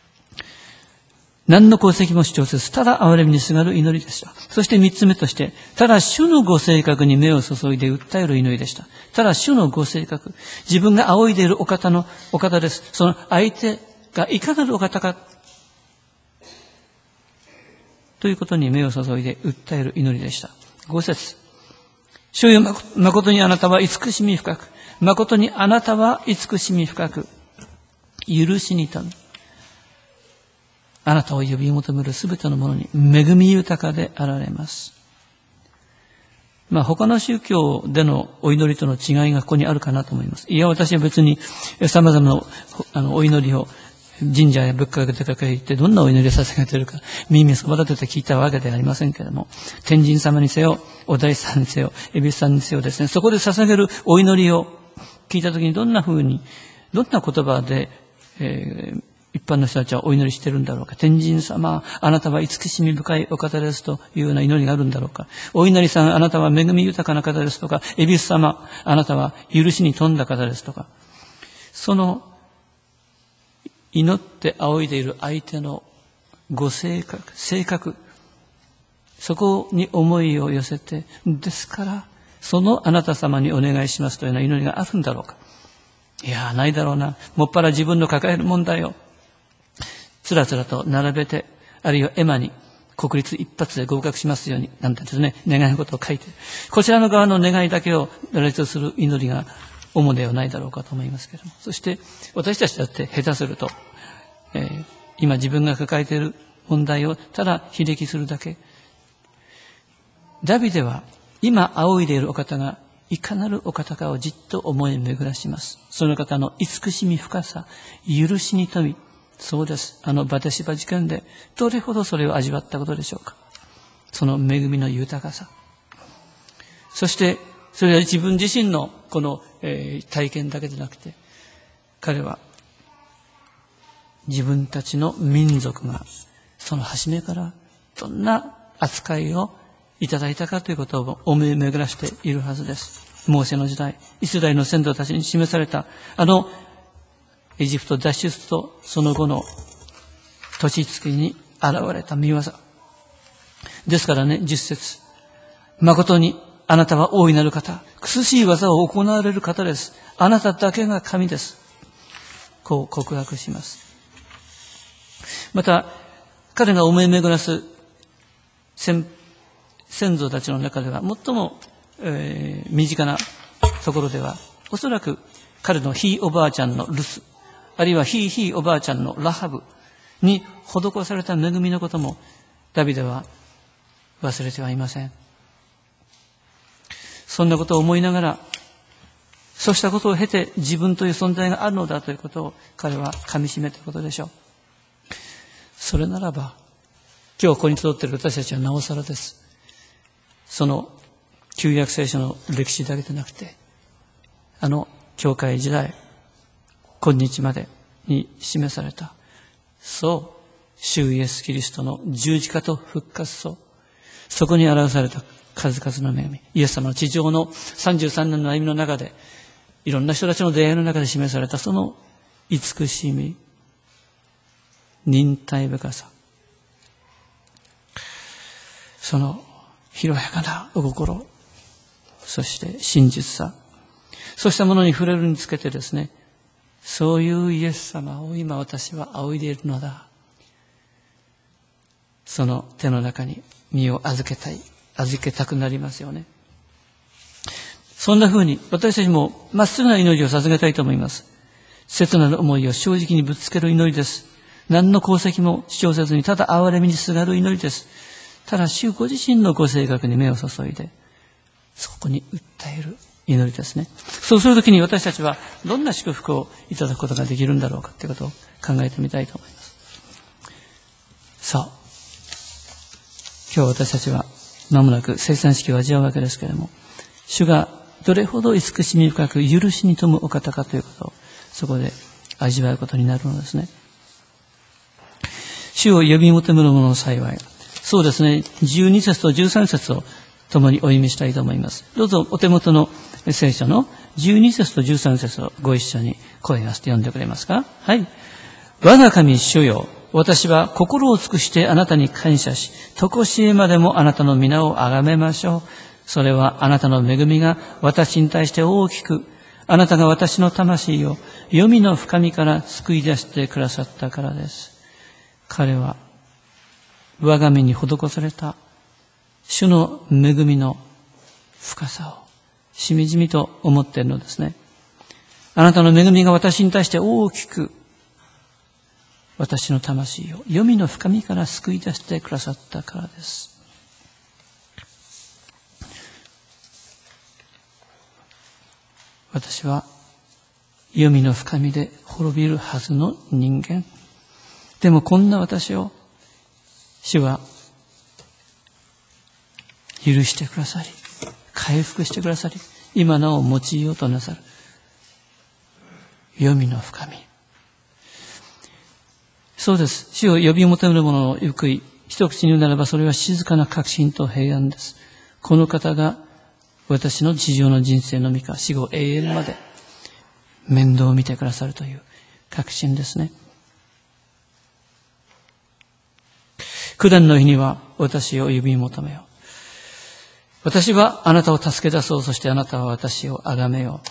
何の功績も主張せず、ただ憐れみにすがる祈りでした。そして三つ目として、ただ主のご性格に目を注いで訴える祈りでした。ただ主のご性格、自分が仰いでいるお方のお方です。その相手がいかなるお方か、ということに目を注いで訴える祈りでした。ご節。主よ、誠にあなたは慈しみ深く、誠にあなたは慈しみ深く、許しに富む。あなたを呼び求めるすべてのものに恵み豊かであられます。まあ他の宗教でのお祈りとの違いがここにあるかなと思います。いや、私は別に様々なあのお祈りを神社や仏閣でかけ行ってどんなお祈りを捧げているか耳そば立てて聞いたわけではありませんけれども、天神様にせよ、お大師さんにせよ、恵比寿さんにせよですね、そこで捧げるお祈りを聞いたときにどんな風に、どんな言葉で、えー一般の人たちはお祈りしてるんだろうか。天神様、あなたは慈しみ深いお方ですというような祈りがあるんだろうか。お稲荷さん、あなたは恵み豊かな方ですとか。恵比寿様、あなたは許しに富んだ方ですとか。その祈って仰いでいる相手のご性格、性格、そこに思いを寄せて、ですから、そのあなた様にお願いしますというような祈りがあるんだろうか。いや、ないだろうな。もっぱら自分の抱える問題をつらつらと並べて、あるいはエマに国立一発で合格しますように、なんてですね、願い事を書いて、こちらの側の願いだけを羅列する祈りが主ではないだろうかと思いますけれども、そして私たちだって下手すると、えー、今自分が抱えている問題をただ非力するだけ。ダビデは今仰いでいるお方がいかなるお方かをじっと思い巡らします。その方の慈しみ深さ、許しに富み、そうです。あのバテシバ事件でどれほどそれを味わったことでしょうか。その恵みの豊かさ。そしてそれは自分自身のこの、えー、体験だけでなくて、彼は自分たちの民族がその初めからどんな扱いをいただいたかということを思い巡らしているはずです。モーセの時代、イスラエルの先祖たちに示されたあのエジプト脱出とその後の年月に現れた見業。ですからね、十節。誠にあなたは大いなる方、苦しい技を行われる方です。あなただけが神です。こう告白します。また、彼が思い巡らす先、先祖たちの中では最も、えー、身近なところでは、おそらく彼のひいおばあちゃんのルス、あるいはひいひいおばあちゃんのラハブに施された恵みのこともダビデは忘れてはいません。そんなことを思いながら、そうしたことを経て自分という存在があるのだということを彼は噛み締めたことでしょう。それならば、今日ここに集っている私たちはなおさらです。その旧約聖書の歴史だけでなくて、あの教会時代、今日までに示された、そう、主イエスキリストの十字架と復活と、そこに表された数々の恵み、イエス様の地上のさんじゅうさんねんの歩みの中で、いろんな人たちの出会いの中で示されたその慈しみ、忍耐深さ、その広やかなお心、そして真実さ、そうしたものに触れるにつけてですね、そういうイエス様を今私は仰いでいるのだ。その手の中に身を預けたい、預けたくなりますよね。そんな風に私たちもまっすぐな祈りを捧げたいと思います。切なる思いを正直にぶつける祈りです。何の功績も主張せずにただ憐れみにすがる祈りです。 ただ主ご自身のご性格に目を注いで、そこに訴える祈りですね。そうするときに私たちはどんな祝福をいただくことができるんだろうかということを考えてみたいと思います。さあ、今日私たちは間もなく聖餐式を味わうわけですけれども、主がどれほど慈しみ深く許しに富むお方かということをそこで味わうことになるのですね。主を呼び求める者の幸い。そうですね、じゅうに節とじゅうさん節を共にお読みしたいと思います。どうぞお手元の聖書のじゅうに節とじゅうさん節をご一緒に声がして読んでくれますか。はい。我が神主よ、私は心を尽くしてあなたに感謝し、とこしえまでもあなたの皆をあがめましょう。それはあなたの恵みが私に対して大きく、あなたが私の魂を黄泉の深みから救い出してくださったからです。彼は我が身に施された主の恵みの深さをしみじみと思っているのですね。あなたの恵みが私に対して大きく、私の魂を黄泉の深みから救い出してくださったからです。私は黄泉の深みで滅びるはずの人間。でもこんな私を主は許してくださり、回復してくださり、今なお用いようとなさる黄泉の深み。そうです。主を呼び求める者の報い、一口に言うならばそれは静かな確信と平安です。この方が私の地上の人生のみか、死後永遠まで面倒を見てくださるという確信ですね。苦難の日には私を呼び求めよう。私はあなたを助け出そう。そしてあなたは私を崇めよう。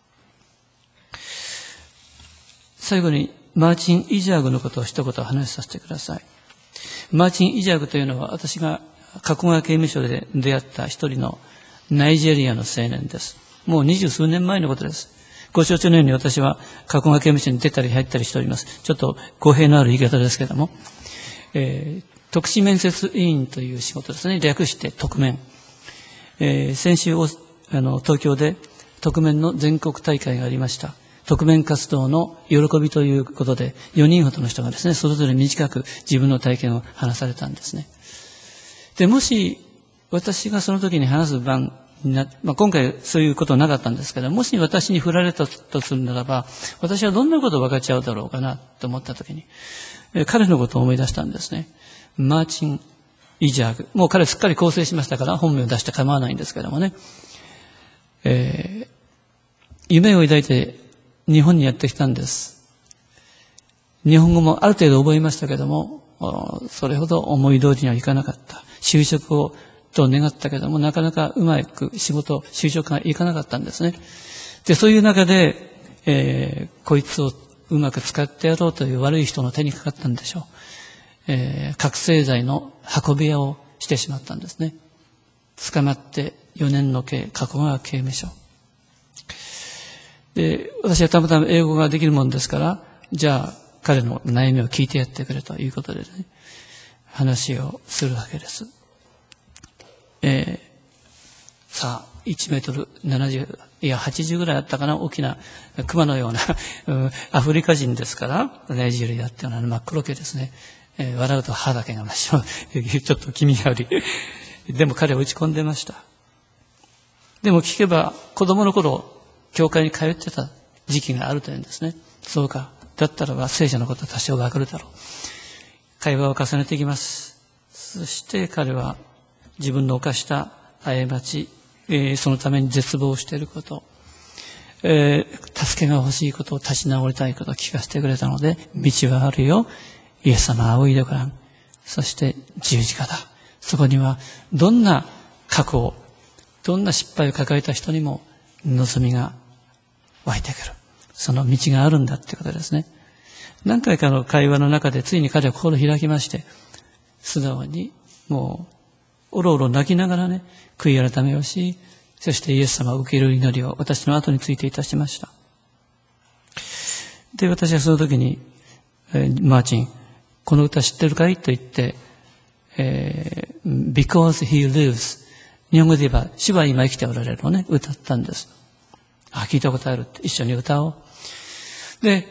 最後にマーチン・イジャーグのことを一言話させてください。マーチン・イジャーグというのは私が加古川刑務所で出会った一人のナイジェリアの青年です。もう二十数年前のことです。ご承知のように私は加古川刑務所に出たり入ったりしております。ちょっと語弊のある言い方ですけれども、えー、特殊面接委員という仕事ですね。略して特面。えー、先週あの東京で特面の全国大会がありました。特面活動の喜びということでよにんほどの人がですね、それぞれ短く自分の体験を話されたんですね。で、もし私がその時に話す番にな、まあ、今回そういうことはなかったんですけど、もし私に振られたとするならば、私はどんなことを分かっちゃうだろうかなと思った時に、えー、彼のことを思い出したんですね。マーチン・イジャーグ。もう彼すっかり更生しましたから本名を出して構わないんですけどもね。えー、夢を抱いて日本にやってきたんです。日本語もある程度覚えましたけども、それほど思い通りにはいかなかった。就職をと願ったけども、なかなかうまく仕事、就職がいかなかったんですね。で、そういう中で、えー、こいつをうまく使ってやろうという悪い人の手にかかったんでしょう。えー、覚醒剤の運び屋をしてしまったんですね。捕まってよねんの刑、加古川刑務所。で、私はたまたま英語ができるもんですから、じゃあ彼の悩みを聞いてやってくれということでね、話をするわけです。えー、さあ、いちメートルななじゅう、いやはちじゅうぐらいあったかな、大きな熊のようなアフリカ人ですから、ナイジェリアっていうのは真っ黒系ですね。えー、笑うと歯だけが真っ白。ちょっと気味が悪い。でも彼は打ち込んでました。でも聞けば、子供の頃、教会に通ってた時期があるというんですね。そうか。だったらば聖書のことは多少わかるだろう。会話を重ねていきます。そして彼は自分の犯した過ち、えー、そのために絶望していること、えー、助けが欲しいことを立ち直りたいことを聞かせてくれたので、道はあるよ。イエス様は仰いでごらん。そして十字架だ。そこにはどんな過去を、どんな失敗を抱えた人にも望みが湧いてくる。その道があるんだってことですね。何回かの会話の中でついに彼は心を開きまして、素直にもうおろおろ泣きながらね、悔い改めをし、そしてイエス様を受け入れる祈りを私の後についていたしました。で、私はその時に、えー、マーチン、この歌知ってるかいと言って、えー、 Because He Lives。日本語で言えば、主は今生きておられるをね、歌ったんです。あ、聞いたことあるって、一緒に歌おう。で、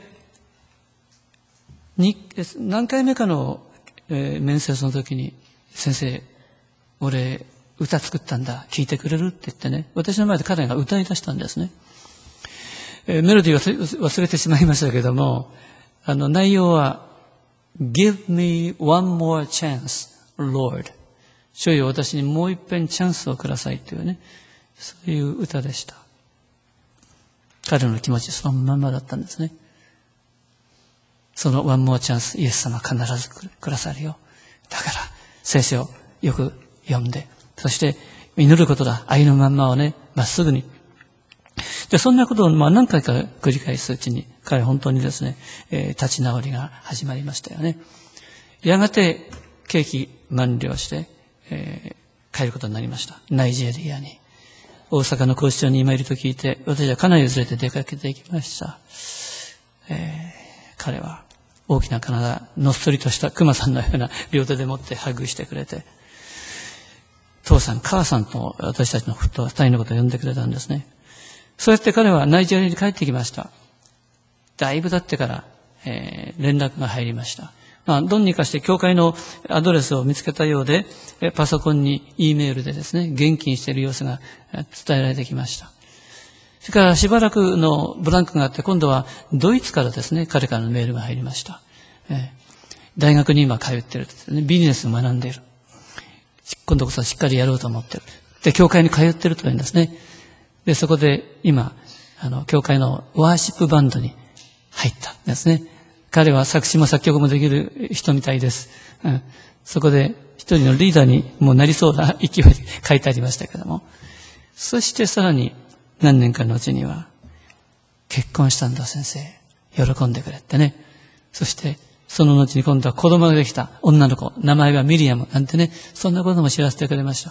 に、何回目かの、えー、面接の時に、先生、俺、歌作ったんだ、聞いてくれるって言ってね、私の前で彼が歌い出したんですね。えー、メロディーは忘れてしまいましたけども、あの、内容は、Give me one more chance, Lord。主よ、私にもう一遍チャンスをくださいというね、そういう歌でした。彼の気持ちそのまんまだったんですね。そのワンモアチャンス、イエス様必ずくださるよ。だから、聖書をよく読んで、そして祈ることだ。愛のまんまをね、まっすぐに。で、そんなことをまあ何回か繰り返すうちに、彼本当にですね、えー、立ち直りが始まりましたよね。やがて、刑期満了して、えー、帰ることになりました。ナイジェリアに。大阪の拘置所に今いると聞いて、私は家内を連れて出かけていきました。えー、彼は大きな体、のっそりとした熊さんのような両手で持ってハグしてくれて、父さん、母さんと私たちの二人のことを呼んでくれたんですね。そうやって彼はナイジェリアに帰ってきました。だいぶ経ってから、えー、連絡が入りました。まあ、どうにかして教会のアドレスを見つけたようで、パソコンに E メールでですね、現金している様子が伝えられてきました。それからしばらくのブランクがあって、今度はドイツからですね、彼からのメールが入りました。えー、大学に今通っているですね、ビジネスを学んでいる。今度こそしっかりやろうと思っている。で、教会に通っているというんですね。で、そこで今、あの、教会のワーシップバンドに入ったんですね。彼は作詞も作曲もできる人みたいです。うん、そこで一人のリーダーにもなりそうな勢いで書いてありましたけども。そしてさらに何年かのうちには、結婚したんだ先生。喜んでくれってね。そして、その後に今度は子供ができた女の子。名前はミリアムなんてね。そんなことも知らせてくれました。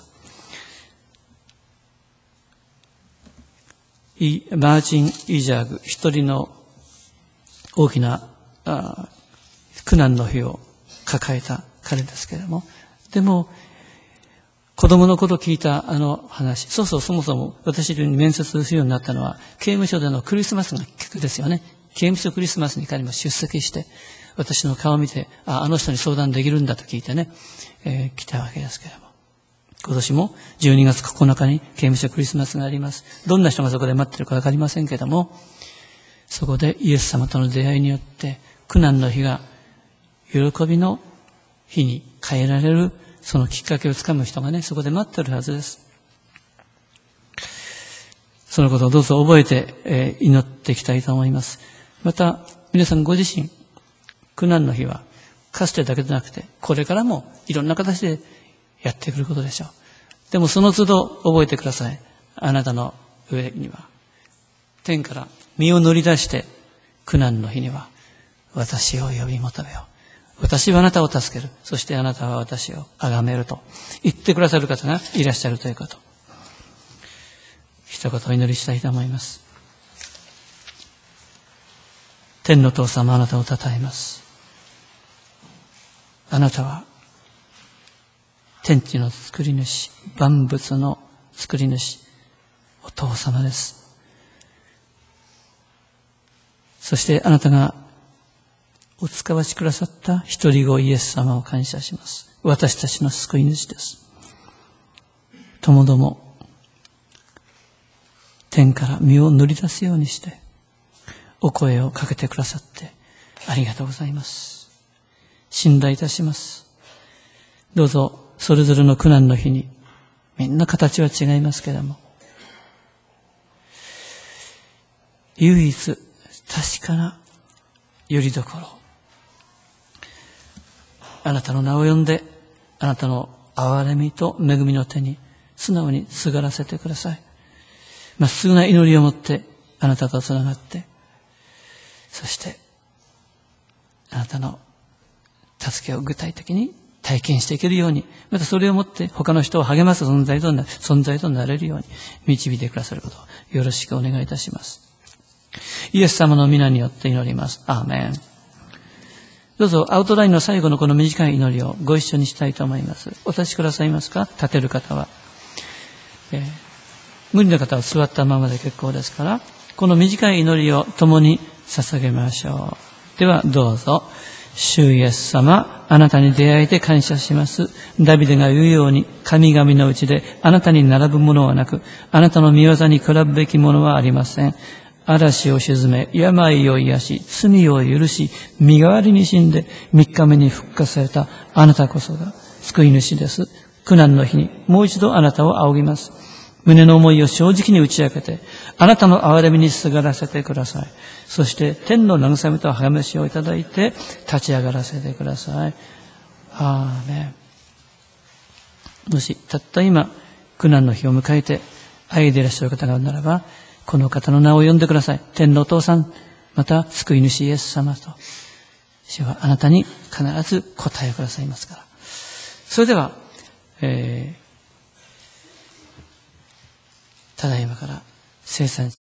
マーチン・イジャーグ、一人の大きなあ苦難の日を抱えた彼ですけれども、でも子供の頃聞いたあの話、そうそう、そもそも私に面接するようになったのは刑務所でのクリスマスの企画ですよね。刑務所クリスマスに彼も出席して私の顔を見て、あ、あの人に相談できるんだと聞いてね、えー、来たわけですけれども、今年もじゅうにがつここのかに刑務所クリスマスがあります。どんな人がそこで待ってるかわかりませんけれども、そこでイエス様との出会いによって苦難の日が喜びの日に変えられる、そのきっかけをつかむ人がね、そこで待ってるはずです。そのことをどうぞ覚えて、えー、祈っていきたいと思います。また皆さんご自身、苦難の日はかつてだけでなくてこれからもいろんな形でやってくることでしょう。でもその都度覚えてください。あなたの上には天から身を乗り出して苦難の日には私を呼び求めよう。私はあなたを助ける。そしてあなたは私を崇めると言ってくださる方がいらっしゃるということ。一言お祈りしたいと思います。天の父様、あなたを称えます。あなたは天地の作り主、万物の作り主、お父様です。そしてあなたがお使わしくださった一人子イエス様を感謝します。私たちの救い主です。ともども天から身を乗り出すようにしてお声をかけてくださってありがとうございます。信頼いたします。どうぞそれぞれの苦難の日に、みんな形は違いますけれども、唯一確かな拠り所、あなたの名を呼んで、あなたの憐れみと恵みの手に素直にすがらせてください。まっすぐな祈りを持ってあなたとつながって、そしてあなたの助けを具体的に体験していけるように、またそれをもって他の人を励ます存在とな、存在となれるように導いてくださることをよろしくお願いいたします。イエス様の皆によって祈ります。アーメン。 どうぞアウトラインの最後のこの短い祈りをご一緒にしたいと思います。お立ちくださいますか？立てる方は。えー、無理な方は座ったままで結構ですから、この短い祈りを共に捧げましょう。ではどうぞ。主イエス様、あなたに出会えて感謝します。ダビデが言うように、神々のうちであなたに並ぶものはなく、あなたの御業に比べべきものはありません。嵐を沈め、病を癒し、罪を許し、身代わりに死んで、三日目に復活されたあなたこそが救い主です。苦難の日にもう一度あなたを仰ぎます。胸の思いを正直に打ち明けて、あなたの憐れみにすがらせてください。そして天の慰めと励ましをいただいて立ち上がらせてください。アーメン。もしたった今苦難の日を迎えて愛でいらっしゃる方があるならば、この方の名を呼んでください。天のお父さん、また救い主イエス様と、主はあなたに必ず答えをくださいますから。それでは、えー、ただいまから聖餐